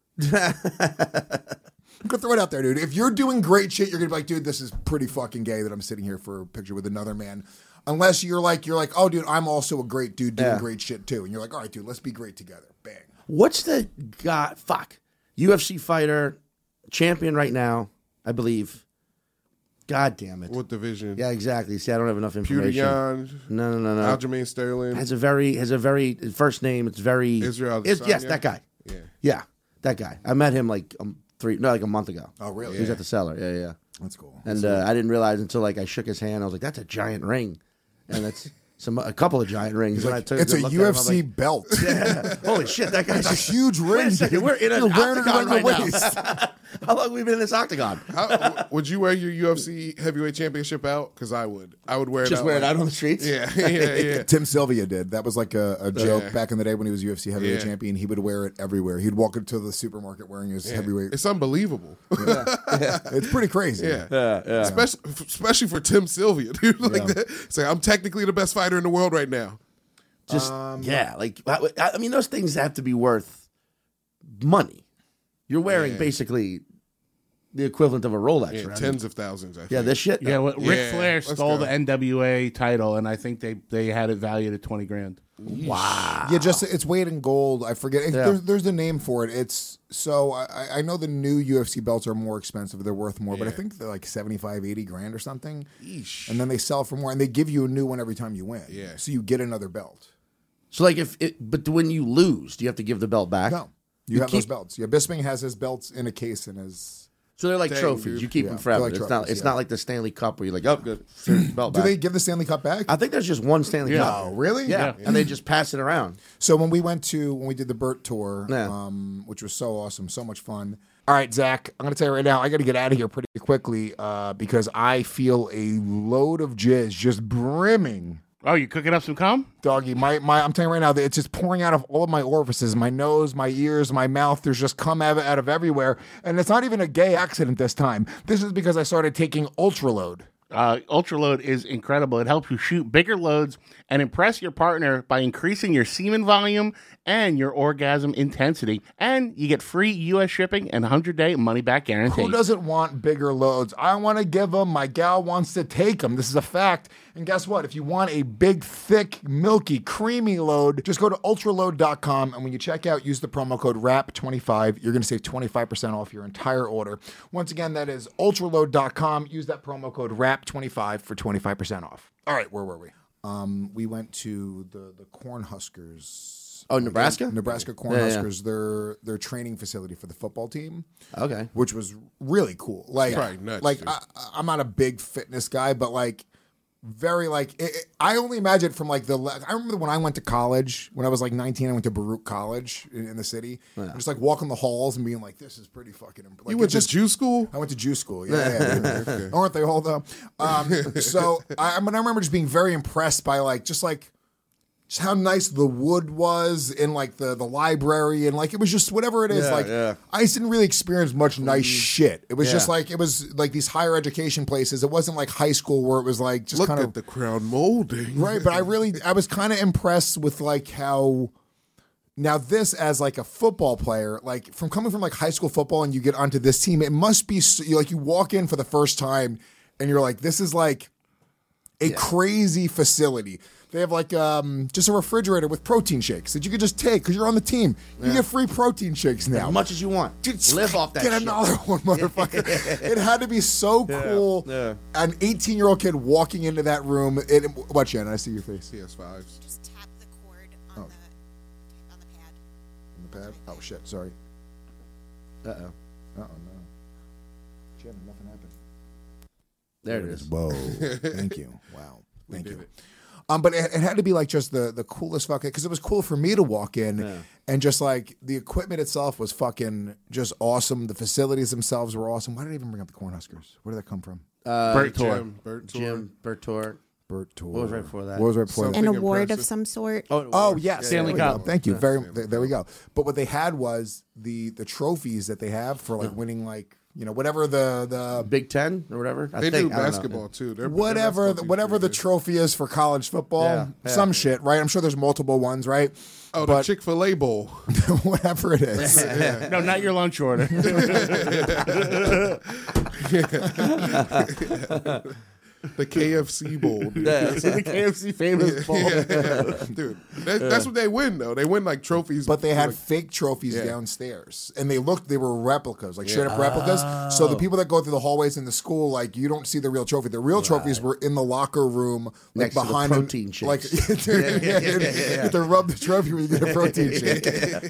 A: I'm gonna throw it out there, dude. If you're doing great shit, you're gonna be like, dude, this is pretty fucking gay that I'm sitting here for a picture with another man. Unless you're like, you're like, oh, dude, I'm also a great dude doing
B: yeah.
A: great shit too, and you're like, all right, dude, let's be great together. Bang.
B: What's the god? Fuck, U F C fighter, champion right now, I believe. God damn it.
J: What division?
B: Yeah, exactly. See, I don't have enough information.
J: Petr
B: No, no, no, no.
J: Aljamain Sterling
B: has a very has a very first name. It's very
J: Israel.
B: It's, yes, that guy.
J: Yeah,
B: yeah, that guy. I met him like um, three, no, like a month ago.
A: Oh, really?
B: He was at the Cellar. Yeah, yeah.
A: That's cool.
B: And
A: That's
B: uh, I didn't realize until like I shook his hand. I was like, "That's a giant ring," and that's some a couple of giant rings.
A: Like,
B: I took,
A: it's a U F C
B: like,
A: belt.
B: Yeah. Holy shit, that guy's
A: a huge ring.
B: Wait a second, we're in an
A: You're wearing
B: octagon
A: it on
B: right
A: your
B: now. How long have we been in this octagon?
J: How, would you wear your U F C heavyweight championship out? Because I would. I would wear it
B: Just
J: out.
B: wear
J: like,
B: it out on the streets?
J: Yeah, yeah, yeah.
A: Tim Sylvia did. That was like a, a joke
J: Yeah.
A: back in the day when he was U F C heavyweight
J: Yeah.
A: champion. He would wear it everywhere. He'd walk into the supermarket wearing his
J: Yeah.
A: heavyweight.
J: It's unbelievable.
A: Yeah. Yeah. It's pretty crazy.
J: Yeah.
B: Yeah, yeah.
J: Especially, especially for Tim Sylvia, dude. Like
B: Yeah.
J: that. It's like, I'm technically the best fighter in the world right now.
B: Just
A: Um,
B: yeah, like I, I mean, those things have to be worth money. You're wearing
J: Yeah.
B: basically the equivalent of a Rolex,
J: Yeah,
B: right?
J: tens of thousands, I think.
B: Yeah, this shit.
C: Yeah, well, Ric
J: Yeah,
C: Flair
J: let's
C: stole
J: go.
C: the N W A title, and I think they, they had it valued at twenty grand.
B: Wow.
A: Yeah, just it's weight in gold. I forget. It,
B: Yeah.
A: there's, there's a name for it. It's so I, I know the new U F C belts are more expensive. They're worth more, but I
J: Yeah.
A: think they're like seventy-five, eighty grand or something.
J: Yeesh.
A: And then they sell for more, and they give you a new one every time you win.
J: Yeah.
A: So you get another belt.
B: So like if it, but when you lose, do you have to give the belt back?
A: No, you,
B: You
A: have
B: keep-
A: those belts. Yeah, Bisping has his belts in a case in his.
B: So they're like
J: Dang,
B: trophies.
J: dude.
B: You keep
A: Yeah,
B: them forever.
A: they're like
B: it's not.
A: trophies,
B: It's
A: yeah.
B: not like the Stanley Cup where you're like, oh, good, here's the belt
A: Do
B: back.
A: they give the Stanley Cup back?
B: I think there's just one Stanley
C: Yeah.
B: Cup.
A: Oh, really?
B: Yeah. and they just pass it around.
A: So when we went to when we did the Burt tour,
B: Yeah.
A: um, which was so awesome, so much fun. All right, Zach, I'm gonna tell you right now, I got to get out of here pretty quickly uh, because I feel a load of jizz just brimming.
C: Oh, you cooking up some cum?
A: Doggy, my, my I'm telling you right now that it's just pouring out of all of my orifices, my nose, my ears, my mouth. There's just cum out of, out of everywhere, and it's not even a gay accident this time. This is because I started taking Ultraload.
C: Uh, Ultraload is incredible. It helps you shoot bigger loads and impress your partner by increasing your semen volume and your orgasm intensity. And you get free U S shipping and one hundred day money-back guarantee.
A: Who doesn't want bigger loads? I want to give them. My gal wants to take them. This is a fact. And guess what? If you want a big, thick, milky, creamy load, just go to ultraload dot com. And when you check out, use the promo code R A P twenty-five. You're going to save twenty-five percent off your entire order. Once again, that is ultraload dot com. Use that promo code R A P twenty-five for twenty-five percent off. All right, where were we? Um, we went to the, the Cornhuskers.
B: Oh, Nebraska?
A: Nebraska Cornhuskers, their their training facility for the football team.
B: Okay.
A: Which was really cool. Like,
J: Probably nuts,
A: like
J: dude.
A: I, I'm not a big fitness guy, but like, very like. It, it- I only imagine from like the. le- I remember when I went to college. When I was like nineteen, I went to Baruch College in, in the city. And just like walking the halls and being like, "This is pretty fucking." Imp-. Like,
J: You went
A: it's
J: to Jew school?
A: I went to Jew school. Yeah, yeah, yeah. Aren't they all though? Um, so I, I mean, I remember just being very impressed by like just like. Just how nice the wood was in like the, the library and like it was just whatever it is.
B: Yeah,
A: like
B: yeah.
A: I just didn't really experience much nice shit. It was
B: Yeah.
A: just like it was like these higher education places. It wasn't like high school where it was like just
J: Look
A: kind
J: at
A: of
J: the crown molding.
A: right. But I really I was kind of impressed with like how now this as like a football player, like from coming from like high school football and you get onto this team, it must be so, you like you walk in for the first time and you're like this is like a crazy facility. They have like um, just a refrigerator with protein shakes that you could just take because you're on the team. You get free protein shakes now.
B: As much as you want.
A: Dude,
B: Live off that
A: Get
B: shit.
A: another one, motherfucker. It had to be so cool.
B: yeah.
A: An eighteen-year-old kid walking into that room. It, what, Shannon? I see your face.
J: P S fives.
I: Just tap the cord on the on the pad.
A: On the pad? Oh, shit. Sorry.
B: Uh-oh.
A: Uh-oh, no. Shannon, nothing happened.
B: There it is.
A: Whoa. Thank you. Wow. Thank you. Um, but it, it had to be like just the the coolest fucking because it was cool for me to walk in
B: Yeah.
A: and just like the equipment itself was fucking just awesome. The facilities themselves were awesome. Why did I even bring up the Cornhuskers? Where did that come from?
B: Uh,
C: Burt Tour.
J: Jim, Burt Tour.
B: Jim Bertor.
A: Burt Tour.
B: What was right before that?
A: What was right before
J: Something
A: that?
I: An award
J: impressive.
I: of some sort.
B: Oh,
A: Oh yes,
C: Stanley
A: There we go.
C: Cup.
A: Thank you. Very. Th- there we go. But what they had was the the trophies that they have for like winning, like you know whatever the the
B: Big Ten or whatever. I
J: They
B: think,
J: do
B: I don't know.
J: basketball too. Their- their
A: whatever
J: basketball
A: the,
J: team's
A: whatever
J: pretty
A: the
J: good.
A: trophy is for college football,
B: Yeah, yeah.
A: some shit, right? I'm sure there's multiple ones, right?
J: Oh, the
A: but
J: Chick Fil A Bowl.
A: whatever it is.
C: No, not your lunch order.
J: The K F C Bowl, dude.
C: The K F C famous bowl.
J: Dude, that, that's what they win though. They win like trophies.
A: But they had
J: like,
A: fake trophies
J: Yeah.
A: downstairs, and they looked. They were replicas, like straight up replicas. So the people that go through the hallways in the school, like you don't see the real trophy. The real trophies were in the locker room, like
B: Next to the
A: behind them,
B: protein shakes.
A: like yeah, yeah, yeah, yeah. You have to rub the trophy when you get a protein shake.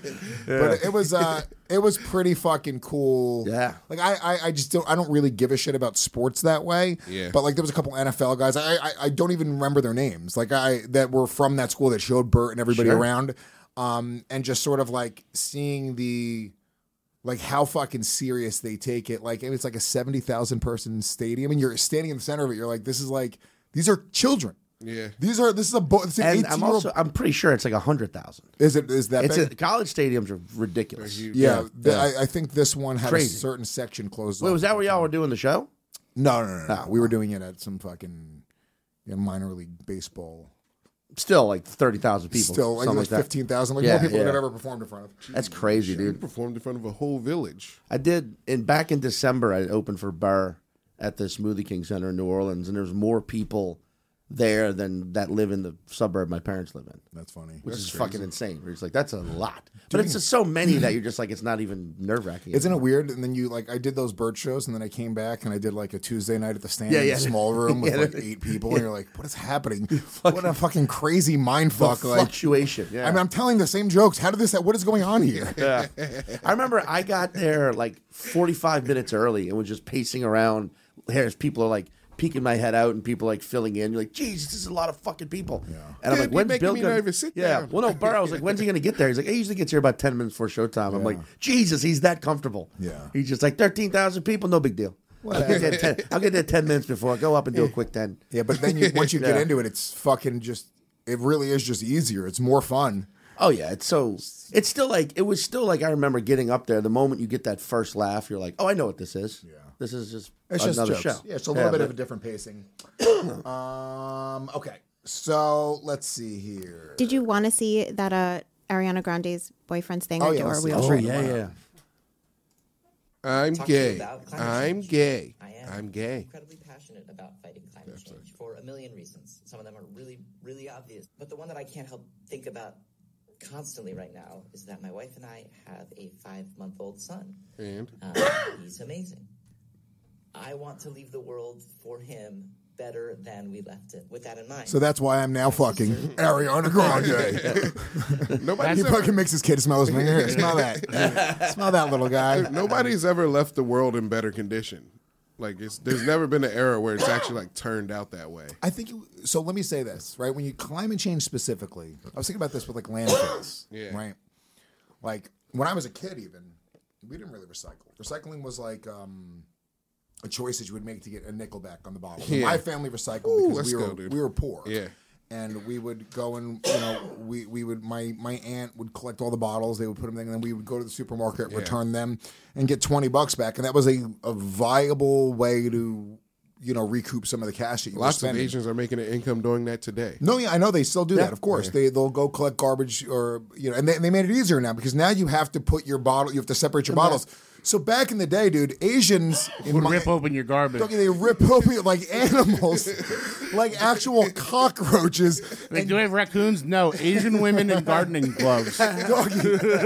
A: But it was, uh, it was pretty fucking cool.
B: Yeah.
A: like I, I, I just don't. I don't really give a shit about sports that way.
J: Yeah.
A: But like there was a couple N F L guys. I, I, I don't even remember their names. Like I that were from that school that showed Burt and everybody
B: Sure.
A: around. Um, and just sort of like seeing the, like how fucking serious they take it. Like it's like a seventy thousand person stadium, and you're standing in the center of it. You're like, this is like, these are children.
J: yeah.
A: These are this is a bo- it's an
B: And
A: eighteen
B: I'm
A: year old.
B: also I'm pretty sure it's like a hundred thousand.
A: Is it is that
B: It's
A: big?
B: a, college stadiums are ridiculous.
A: yeah, the- I, I think this one had
B: Crazy.
A: a certain section closed.
B: Wait,
A: off.
B: was that where y'all were doing the show?
A: No, no, no, no. no.
B: Oh,
A: we were doing it at some fucking you know, minor league baseball.
B: Still like thirty thousand people.
A: Still, like,
B: something
A: like
B: like that.
A: fifteen thousand. Like
B: Yeah,
A: more people
B: yeah.
A: than I've ever performed in front of.
B: That's crazy,
J: You
B: dude.
J: performed in front of a whole village.
B: I did in back in December. I opened for Burr at the Smoothie King Center in New Orleans, and there's more people there than that live in the suburb my parents live in,
A: That's funny.
B: which is fucking insane. It's like that's a lot, but it's just so many that you're just like it's not even nerve wracking.
A: Isn't it weird? And then you like I did those bird shows, and then I came back and I did like a Tuesday night at the stand
B: Yeah,
A: in
B: yeah.
A: a small room with
B: Yeah.
A: like eight people, and you're like, what is happening? What a fucking crazy mind fuck! Like,
B: fluctuation? Yeah,
A: I mean, I'm telling the same jokes. How did this? What is going on here?
B: Yeah. I remember I got there like forty-five minutes early and was just pacing around. As people are like peeking my head out and people like filling in. You're like, Jesus, this is a lot of fucking people. And I'm
J: Dude,
B: like,
J: you're
B: when's
J: making
B: Bill
J: me
B: gonna...
J: nervous. Sit
B: yeah.
J: down.
B: Well, no, Burr, I was like, when's he going to get there? He's like, he usually gets here about ten minutes before showtime. I'm like, Jesus, he's that comfortable.
A: Yeah.
B: He's just like, thirteen thousand people, no big deal. I'll get, there ten, I'll get there ten minutes before. Go up and do a quick ten.
A: Yeah, but then you, once you get
B: Yeah.
A: into it, it's fucking just. It really is just easier. It's more fun.
B: Oh yeah, it's so it's still like it was still like I remember getting up there. The moment you get that first laugh, you're like, oh, I know what this is. Yeah, this is just
A: It's
B: another
A: just jokes.
B: show.
A: Yeah, it's a little bit
B: but-
A: of a different pacing. um. Okay. So let's see here.
I: Did you want to see that uh, Ariana Grande's boyfriend's thing?
A: Oh,
I: or
A: yeah,
I: or
A: let's
I: we
A: see.
I: all
B: Oh
A: Sure.
B: yeah, yeah.
J: I'm
K: Talk to you
J: gay.
K: about climate
J: I'm
K: change.
J: gay.
K: I am.
J: I'm gay.
K: Incredibly passionate about fighting climate change for a million reasons. Some of them are really, really obvious. But the one that I can't help think about constantly right now is that my wife and I have a five-month-old son.
J: And
K: Um, he's amazing. I want to leave the world for him better than we left it. With that in mind.
A: So that's why I'm now fucking Ariana Grande.
J: nobody's
A: He
J: ever,
A: fucking makes his kid smell his finger. Here, smell that. Smell that, little guy.
J: nobody's ever left the world in better condition. Like it's there's never been an era where it's actually like turned out that way.
A: I think you, so. Let me say this, right? When you climate change specifically, I was thinking about this with like landfills,
J: Yeah.
A: right? Like when I was a kid, even we didn't really recycle. Recycling was like um, a choice that you would make to get a nickel back on the bottle.
J: Yeah.
A: My family recycled
J: Ooh,
A: because
J: let's
A: we were
J: go, dude.
A: we were poor.
J: Yeah.
A: And we would go and you know we, we would my my aunt would collect all the bottles, they would put them in, and then we would go to the supermarket,
J: Yeah.
A: return them, and get twenty bucks back, and that was a, a viable way to you know recoup some of the cash that you
J: Lots
A: were
J: of
A: spending.
J: Asians are making an income doing that today.
A: No, yeah, I know they still do that. Of course, they they'll go collect garbage, or you know, and they, and they made it easier now because now you have to put your bottle, you have to separate your bottles. So back in the day, dude, Asians in
C: Would
A: my,
C: rip open your garbage.
A: they rip open like animals, like actual cockroaches.
C: Like, do we have raccoons? No. Asian women in gardening gloves.
A: Doggy.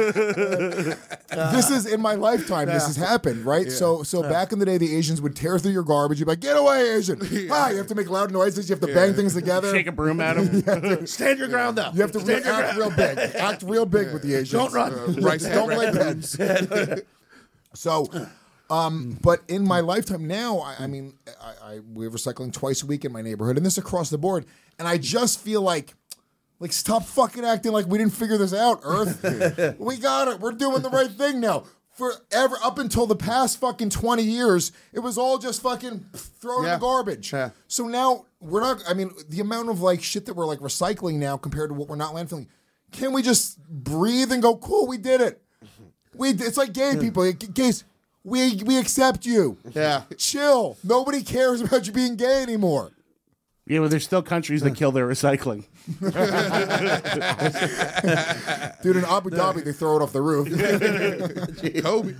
A: This is in my lifetime. This has happened, right? So, so back in the day, the Asians would tear through your garbage. You'd be like, "Get away, Asian!" Ah, you have to make loud noises. You have to bang things together.
C: Shake a broom at them.
B: Stand your ground up.
A: You have to re- act real big. Act real big with the Asians.
B: Don't run.
J: Uh, rice
A: Don't play dead. So, um, but in my lifetime now, I, I mean, I, I we're recycling twice a week in my neighborhood, and this across the board. And I just feel like, like, stop fucking acting like we didn't figure this out, Earth. We got it. We're doing the right thing now. Forever, up until the past fucking twenty years, it was all just fucking thrown
B: Yeah.
A: in the garbage.
B: Yeah.
A: So now we're not, I mean, the amount of like shit that we're like recycling now compared to what we're not landfilling, can we just breathe and go, cool, we did it. We, it's like gay people. Gays, we, we accept you.
B: Yeah.
A: Chill. Nobody cares about you being gay anymore.
C: Yeah, well, there's still countries that kill their recycling.
A: Dude, in Abu Dhabi, they throw it off the roof.
J: Kobe.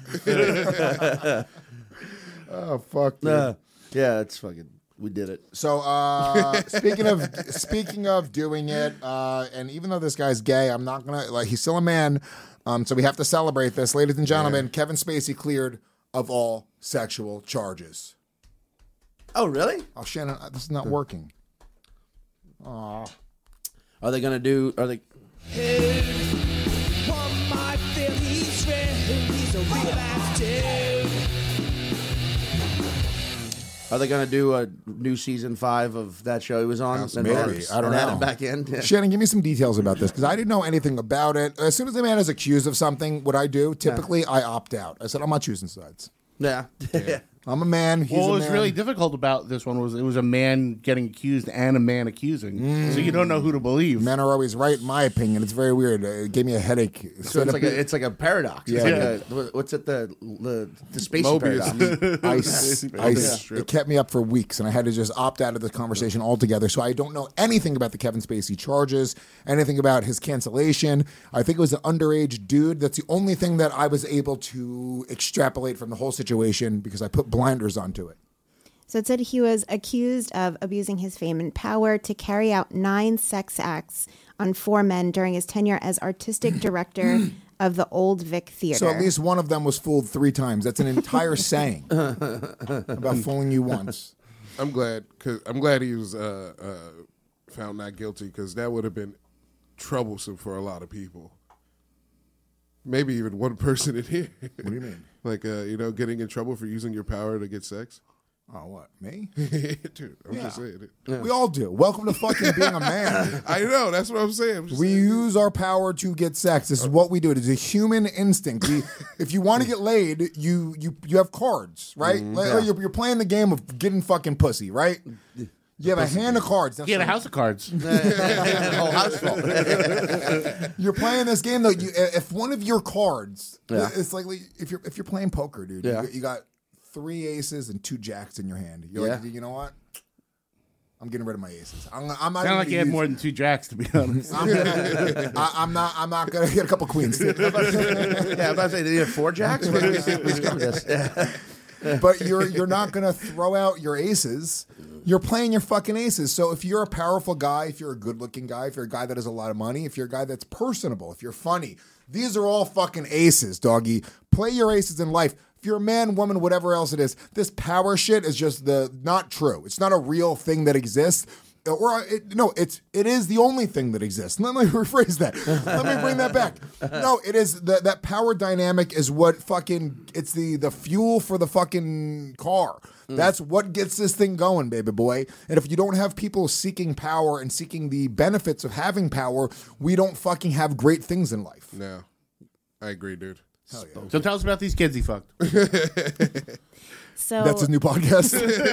A: Oh, fuck, dude.
B: Uh, yeah, it's fucking. We did it.
A: So uh, speaking of speaking of doing it, uh, and even though this guy's gay, I'm not gonna like. He's still a man, um, so we have to celebrate this, ladies and gentlemen. Yeah. Kevin Spacey cleared of all sexual charges.
B: Oh, really?
A: Oh, Shannon, this is not working. Aw.
B: Are they gonna do? Are they? Are they going to do a new season five of that show he was on?
A: Maybe. I don't
B: and
A: know.
B: add him back in? Yeah.
A: Shannon, give me some details about this, because I didn't know anything about it. As soon as a man is accused of something, what I do, typically, yeah. I opt out. I said, I'm not choosing sides.
B: Yeah.
A: yeah. I'm a man. He's
C: well,
A: a
C: what was
A: man.
C: really difficult about this one was it was a man getting accused and a man accusing, mm. so you don't know who to believe. Men
A: are always right, in my opinion. It's very weird. It gave me a headache.
B: So it's like a, it's like a paradox.
A: Yeah.
B: It's like a, what's it? The the, the Spacey paradox.
A: Ice, ice. It kept me up for weeks, and I had to just opt out of the conversation altogether. So I don't know anything about the Kevin Spacey charges, anything about his cancellation. I think it was an underage dude. That's the only thing that I was able to extrapolate from the whole situation because I put blinders onto it.
I: So it said he was accused of abusing his fame and power to carry out nine sex acts on four men during his tenure as artistic director of the Old Vic Theater.
A: So at least one of them was fooled three times. That's an entire saying about fooling you once.
J: I'm glad, cause I'm glad he was uh, uh, found not guilty, because that would have been troublesome for a lot of people. Maybe even one person in here.
A: What do you mean?
J: Like, uh, you know, getting in trouble for using your power to get sex?
A: Oh, what? Me?
J: Dude, I'm
A: yeah.
J: just saying it.
A: Yeah. We all do. Welcome to fucking being a man.
J: I know. That's what I'm saying. I'm
A: we
J: saying.
A: use our power to get sex. This is what we do. It is a human instinct. We, if you want to get laid, you you you have cards, right?
J: Mm,
A: like,
J: yeah.
A: you're, you're playing the game of getting fucking pussy, right? You have a hand of cards.
C: You had a house of cards.
B: whole house full.
A: You're playing this game though. You, if one of your cards,
B: yeah.
A: it's like if you're if you're playing poker, dude.
B: Yeah.
A: You, you got three aces and two jacks in your hand. You're
B: yeah.
A: like, you know what? I'm getting rid of my aces. I'm, I'm not.
C: Sound like you had more than two jacks, to be honest.
A: I'm, gonna, I, I'm not. I'm not gonna get a couple queens.
B: yeah, I'm about to say, did you have four jacks? Let's go with this. Yeah.
A: But you're you're not gonna throw out your aces. You're playing your fucking aces. So if you're a powerful guy, if you're a good-looking guy, if you're a guy that has a lot of money, if you're a guy that's personable, if you're funny, these are all fucking aces, doggy. Play your aces in life. If you're a man, woman, whatever else it is, this power shit is just the not true. It's not a real thing that exists. Or it, no, it's it is the only thing that exists. Let me rephrase that. Let me bring that back. No, it is the, that power dynamic is what fucking it's the the fuel for the fucking car. Mm. That's what gets this thing going, baby boy. And if you don't have people seeking power and seeking the benefits of having power, we don't fucking have great things in life.
J: No, I agree, dude.
A: Hell yeah.
C: So tell us about these kids he fucked.
I: So
A: that's his new podcast.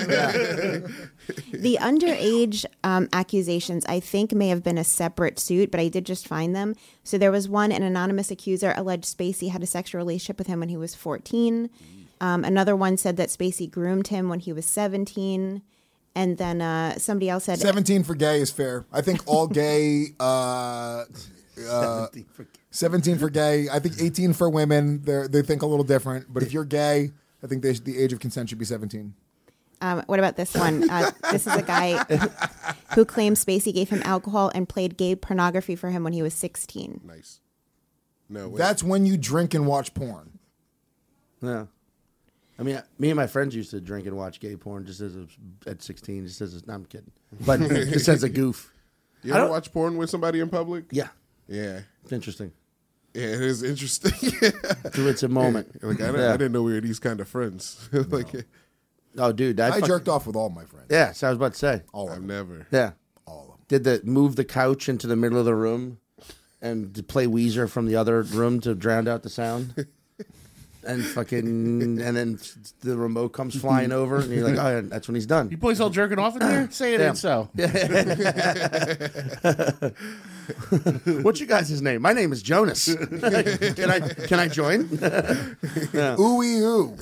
I: The underage um, accusations, I think, may have been a separate suit, but I did just find them. So there was one, an anonymous accuser alleged Spacey had a sexual relationship with him when he was fourteen. Um, another one said that Spacey groomed him when he was seventeen. And then uh, somebody else said...
A: seventeen for gay is fair. I think all gay... Uh, uh, seventeen for gay. I think eighteen for women. They they think a little different. But if you're gay, I think they, the age of consent should be seventeen.
I: Um, what about this one? Uh, this is a guy who claims Spacey gave him alcohol and played gay pornography for him when he was sixteen.
J: Nice. No, wait.
A: That's when you drink and watch porn.
B: Yeah. I mean, me and my friends used to drink and watch gay porn just as a, at sixteen, just as a, no, I'm kidding. But just as a goof.
J: You ever watch porn with somebody in public?
B: Yeah.
J: Yeah.
B: It's interesting.
J: Yeah, it is interesting.
B: So it's a moment.
J: Yeah. Like I,
B: yeah.
J: I didn't know we were these kind of friends. like,
B: no. Oh, dude. I,
A: I
B: fucking,
A: jerked off with all my friends.
B: Yeah, so I was about to say.
A: All of
J: I've
A: them.
J: never.
B: Yeah.
A: All of them.
B: Did the move the couch into the middle of the room and to play Weezer from the other room to drown out the sound? and fucking, and then the remote comes flying over, and you're like, oh, yeah, that's when he's done.
C: You boys all jerking off in there? Say it
B: Damn.
C: ain't so.
B: What's your guys' name? My name is Jonas. Can I can I join? Yeah.
A: Ooey ooh.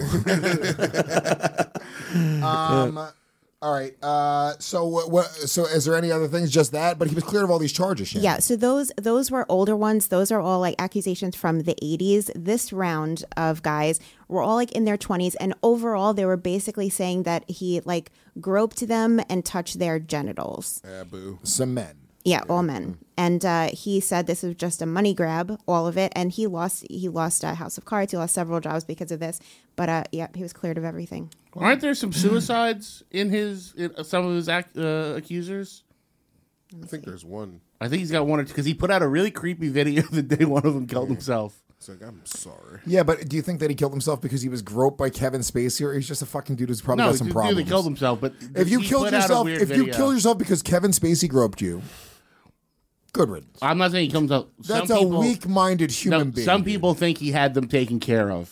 A: um. All right. Uh. So what, what? So is there any other things? Just that? But he was cleared of all these charges. Shannon.
I: Yeah, so those those were older ones. Those are all like accusations from the eighties. This round of guys were all like in their twenties, and overall they were basically saying that he like groped them and touched their genitals.
J: Yeah, boo.
A: Some men.
I: Yeah, all men. And uh, he said this was just a money grab, all of it, and he lost he lost a House of Cards. He lost several jobs because of this. But uh, yeah, he was cleared of everything.
C: Aren't there some suicides in his in some of his ac- uh, accusers?
J: I think there's one.
C: I think he's got one or two because he put out a really creepy video the day one of them killed himself.
J: It's like, I'm sorry.
A: Yeah, but do you think that he killed himself because he was groped by Kevin Spacey, or he's just a fucking dude who's probably
C: No,
A: got some
C: the
A: problems?
C: dude that killed himself. But
A: if you
C: he
A: killed
C: put out a
A: yourself,
C: weird
A: if you
C: video.
A: killed yourself because Kevin Spacey groped you, good riddance.
C: I'm not saying he comes up.
A: That's
C: some
A: a
C: people,
A: weak-minded human
C: no,
A: being.
C: Some
A: dude.
C: people think he had them taken care of.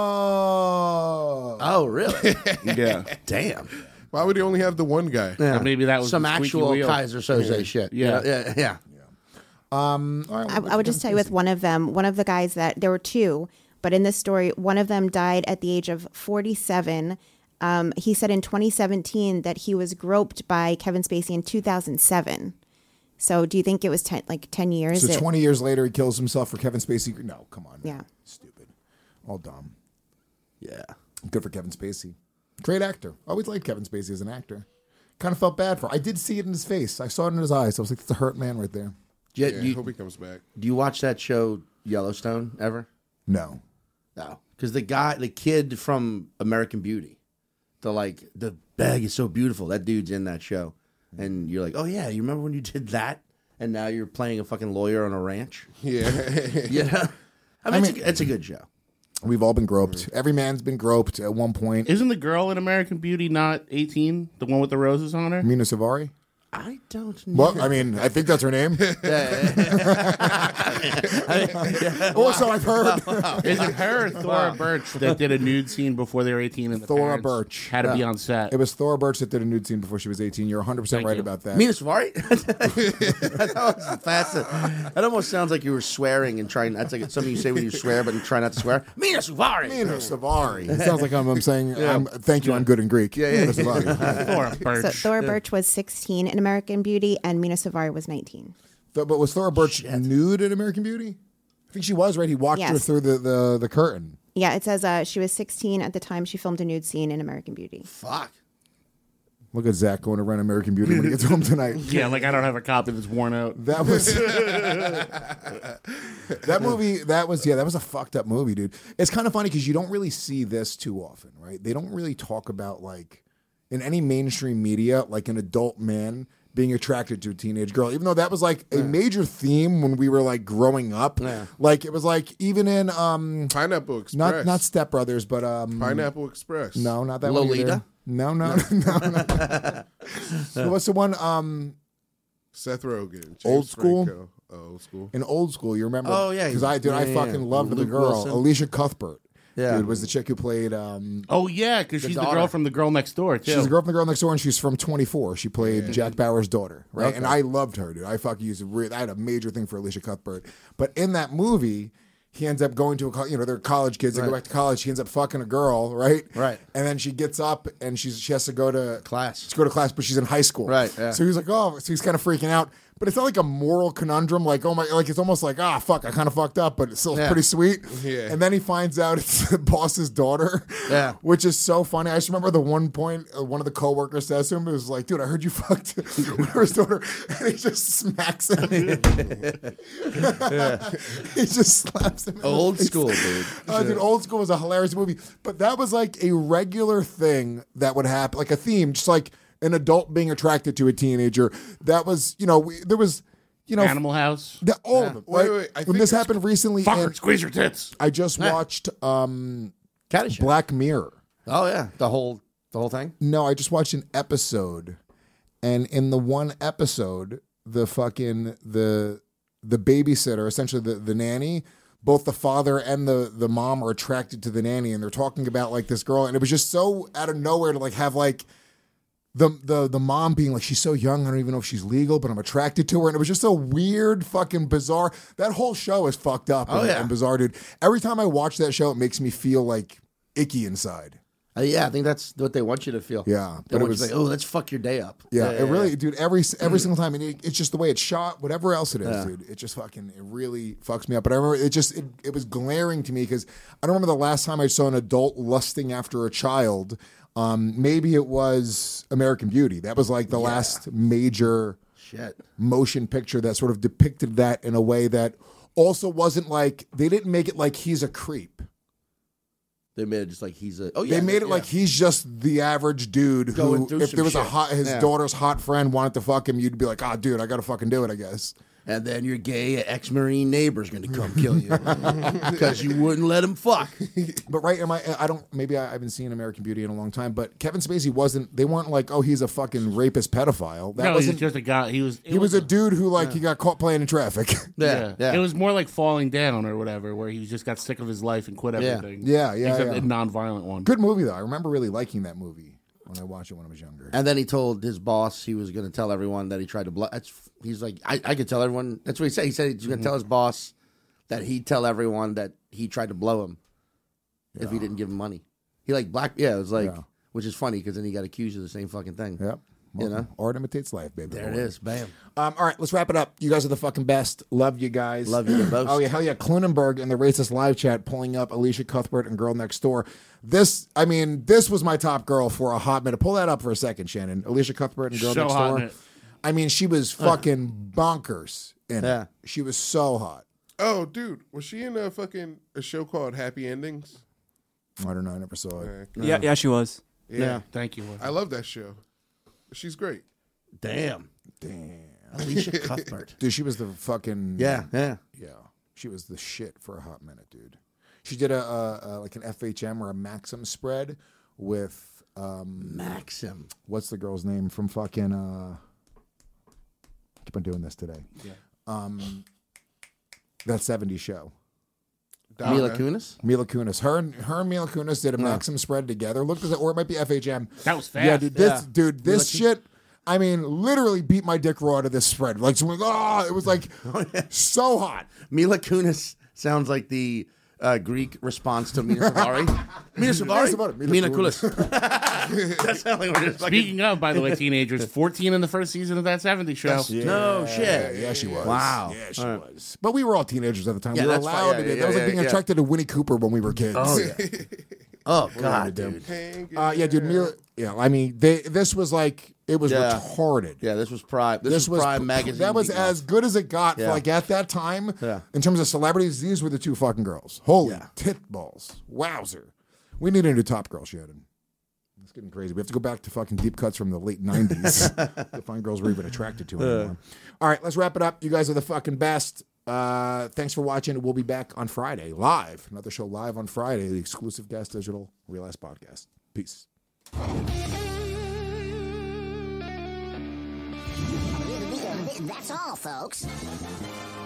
A: Oh.
B: Oh, really?
C: Yeah.
B: Damn.
J: Why would he only have the one guy?
B: Yeah.
C: Or maybe that was
B: some
C: the squeaky
B: actual
C: wheel.
B: Kaiser Soze shit.
C: Yeah.
B: yeah, yeah.
A: Um, all right,
I: I, I would just tell you with one of them, one of the guys that there were two, but in this story, one of them died at the age of forty-seven. Um, he said in twenty seventeen that he was groped by Kevin Spacey in two thousand seven. So do you think it was ten, like ten years?
A: So
I: It-
A: twenty years later, he kills himself for Kevin Spacey. No, come on.
I: Yeah.
A: Stupid. All dumb.
B: Yeah.
A: Good for Kevin Spacey. Great actor. Always liked Kevin Spacey as an actor. Kind of felt bad for him. I did see it in his face. I saw it in his eyes. I was like, that's a hurt man right there.
B: Yeah,
J: Yeah,
B: you,
J: hope he comes back.
B: do you watch that show Yellowstone ever?
A: No.
B: No, because the guy, the kid from American Beauty, the like the bag is so beautiful. That dude's in that show, and you're like, oh yeah, you remember when you did that? And now you're playing a fucking lawyer on a ranch.
J: Yeah.
B: Yeah, I mean, it's, a, it's a good show.
A: We've all been groped. Every man's been groped at one point.
C: Isn't the girl in American Beauty not eighteen? The one with the roses on her?
A: Mina Savari?
B: I don't know.
A: Well, I mean, I think that's her name. Also, I've heard.
C: Is it her or Thora Birch that did a nude scene before they were eighteen and the
A: Thora
C: parents
A: Birch.
C: had to be on set?
A: It was Thora Birch that did a nude scene before she was eighteen. You're one hundred percent
C: Thank
A: right
C: you.
A: about that.
B: Mina Savari? that was fascinating. That almost sounds like you were swearing and trying. That's like something you say when you swear, but you try not to swear. Mina Savari.
A: Mina Savari. It sounds like I'm, I'm saying, I'm, thank you, I'm good in Greek.
B: Yeah, yeah.
A: Mina Savari.
C: Thora Birch.
I: So Thora Birch was sixteen in American Beauty, and Mina Savari was nineteen.
A: Th- But was Thora Birch nude in American Beauty? I think she was, right? He walked her
I: Yes.
A: through the, the, the curtain.
I: Yeah, it says uh, she was sixteen at the time she filmed a nude scene in American Beauty.
B: Fuck.
A: Look at Zach going to run American Beauty when he gets home tonight.
C: Yeah, like I don't have a copy that's worn out.
A: That was that movie. That was yeah. That was a fucked up movie, dude. It's kind of funny because you don't really see this too often, right? They don't really talk about like in any mainstream media, like an adult man being attracted to a teenage girl, even though that was like a major theme when we were like growing up.
B: Yeah.
A: Like it was like even in um
J: Pineapple Express.
A: not not Step Brothers, but um
J: Pineapple Express.
A: no, not that one
B: Lolita?
A: either. No, no, no, no. So what's the one? Um,
J: Seth Rogen. James
A: Old School?
J: Franco. Oh, old school.
A: in Old School, you remember?
B: Oh, yeah.
A: because I dude, I
B: Yeah,
A: fucking
B: yeah.
A: loved the
B: Luke
A: girl,
B: Wilson.
A: Alicia Cuthbert.
B: Yeah.
A: Dude, was the chick who played. Um,
C: Oh yeah, because she's the
B: daughter.
C: girl from the girl next door too.
A: she's a girl from the girl next door, and she's from twenty-four. She played Jack Bauer's daughter, right? And I loved her, dude. I fucking used to. Re- I had a major thing for Alicia Cuthbert, but in that movie. He ends up going to a, co- you know, they're college kids. They go
B: Right.
A: back to college. He ends up fucking a girl, right?
B: Right.
A: And then she gets up and she's she has to go to
B: Class.
A: To go to class, but she's in high school.
B: Right, yeah.
A: So he's like, oh, so he's kind of freaking out. But it's not like a moral conundrum. Like, oh my, like it's almost like, ah, fuck, I kind of fucked up, but it's still
B: Yeah.
A: pretty sweet.
J: Yeah.
A: And then he finds out it's the boss's daughter.
B: Yeah.
A: Which is so funny. I just remember the one point uh, one of the coworkers says to him, it was like, dude, I heard you fucked his daughter. And he just smacks him. He just slaps him. in the
B: Old
A: face.
B: school, dude.
A: Uh, dude, Old School was a hilarious movie, but that was like a regular thing that would happen, like a theme, just like an adult being attracted to a teenager. That was, you know, we, there was, you know,
C: Animal House.
A: the, all of them.
J: Wait,
A: Right?
J: wait, I
A: when
J: think
A: this
J: it's-
A: happened recently,
C: Fucker,
A: and
C: squeeze your tits.
A: I just watched um,
B: Caddyshack.
A: Black Mirror.
B: Oh yeah, the whole the whole thing.
A: No, I just watched an episode, and in the one episode, the fucking the the babysitter, essentially the the nanny, both the father and the the mom are attracted to the nanny, and they're talking about like this girl, and it was just so out of nowhere to like have like the the the mom being like, she's so young, I don't even know if she's legal, but I'm attracted to her, and it was just so weird, fucking bizarre. That whole show is fucked up
B: Oh,
A: and,
B: yeah.
A: and bizarre, dude. Every time I watch that show, it makes me feel like icky inside.
B: Uh, yeah, I think that's what they want you to feel.
A: Yeah,
B: They
A: but it
B: want
A: was-
B: you to say, oh, let's fuck your day up.
A: Yeah, it really,
B: yeah.
A: dude. Every every single time, and it, it's just the way it's shot, whatever else it is,
B: Yeah.
A: dude. It just fucking, it really fucks me up. But I remember it just, it, it was glaring to me because I don't remember the last time I saw an adult lusting after a child. Um, maybe it was American Beauty. That was like the last major
B: Shit.
A: motion picture that sort of depicted that in a way that also wasn't like, they didn't make it like he's a creep.
B: They made it just like he's a. Oh yeah,
A: They made it
B: yeah.
A: like he's just the average dude
B: Going
A: who,
B: through
A: if
B: some
A: there was a
B: shit.
A: hot, his
B: Yeah.
A: daughter's hot friend wanted to fuck him, you'd be like, oh, dude, I gotta fucking do it, I guess.
B: And then your gay ex-marine neighbor's going to come kill you because you wouldn't let him fuck.
A: But right, am I? I don't. Maybe I, I haven't seen American Beauty in a long time. But Kevin Spacey wasn't. They weren't like, oh, he's a fucking rapist pedophile. That
C: no, he was
A: wasn't.
C: just a guy. He was. it
A: He was a dude who like he got caught playing in traffic.
B: Yeah, yeah.
C: It was more like Falling Down or whatever, where he just got sick of his life and quit
B: Yeah.
C: everything.
A: Yeah, yeah,
C: Except
A: yeah.
C: a non-violent one.
A: Good movie though. I remember really liking that movie when I watched it when I was younger.
B: And then he told his boss he was going to tell everyone that he tried to blow. That's he's like, I, I could tell everyone. That's what he said. He said he's
A: Mm-hmm.
B: going to tell his boss that he'd tell everyone that he tried to blow him if he didn't give him money. He like black. Yeah, it was like,
A: Yeah.
B: which is funny because then he got accused of the same fucking thing.
A: Yep.
B: You know?
A: Art imitates life, baby.
B: There it is. Bam.
A: Um, all right, let's wrap it up. You guys are the fucking best. Love you guys.
B: Love you the most.
A: Oh yeah, hell yeah. Klunenberg in the Racist Live chat pulling up Alicia Cuthbert and Girl Next Door. This, I mean, this was my top girl for a hot minute. Pull that up for a second, Shannon. Alicia Cuthbert and Girl
C: So
A: Next
C: hot
A: Door.
C: in it.
A: I mean, she was fucking bonkers in
B: Yeah.
A: it. She was so hot.
J: Oh, dude, was she in a fucking a show called Happy Endings?
A: I don't know. I never saw it.
L: Yeah, yeah, she was.
J: Yeah,
B: Yeah.
C: Thank you.
J: I love that show. She's great.
B: Damn.
A: Damn.
B: Alicia Cuthbert.
A: Dude, she was the fucking
B: Yeah, yeah.
A: yeah. She was the shit for a hot minute, dude. She did a, a, a like an F H M or a Maxim spread with um,
B: Maxim.
A: what's the girl's name from fucking uh keep on doing this today.
C: Yeah.
A: Um that seventies show.
B: Mila Kunis?
A: Mila Kunis. Her and her and Mila Kunis did a Maxim spread together. Looked as or it might be F H M.
C: That was fast.
A: Yeah, dude. This
B: Yeah.
A: dude, this shit. I mean, literally beat my dick raw to this spread. Like, so, oh, it was like so hot.
B: Mila Kunis sounds like the uh, Greek response to Mina Savari. Mina Savari?
A: Mina
B: Mina
A: Kunis.
B: Kunis. That sounds like we're just fucking...
C: Speaking of, by the way, teenagers, fourteen in the first season of that seventies show.
B: No
A: Yeah,
B: shit.
A: Yeah, she was.
B: Wow.
A: Yeah, she was. But we were all teenagers at the time.
B: Yeah,
A: we were
B: that's fine.
A: allowed
B: Yeah,
A: to do it.
B: yeah,
A: That was like
B: yeah,
A: being
B: yeah.
A: attracted to Winnie Cooper when we were kids.
B: Oh, yeah. Oh, God, dude.
A: Uh, yeah, dude. Mila, yeah, I mean, they. This was like it was
B: Yeah.
A: retarded.
B: Yeah, this was Prime. This, was Prime magazine.
A: That was
B: beating
A: as
B: off.
A: good as it got. For
B: Yeah.
A: like at that time,
B: Yeah.
A: in terms of celebrities, these were the two fucking girls. Holy
B: Yeah.
A: tit balls! Wowzer. We need a new top girl, Shannon. It's getting crazy. We have to go back to fucking deep cuts from the late nineties to find girls we're even attracted to anymore. All right, let's wrap it up. You guys are the fucking best. Uh, thanks for watching. We'll be back on Friday, live. Another show live on Friday, the exclusive Gas Digital Real Ass Podcast. Peace.
M: That's all, folks.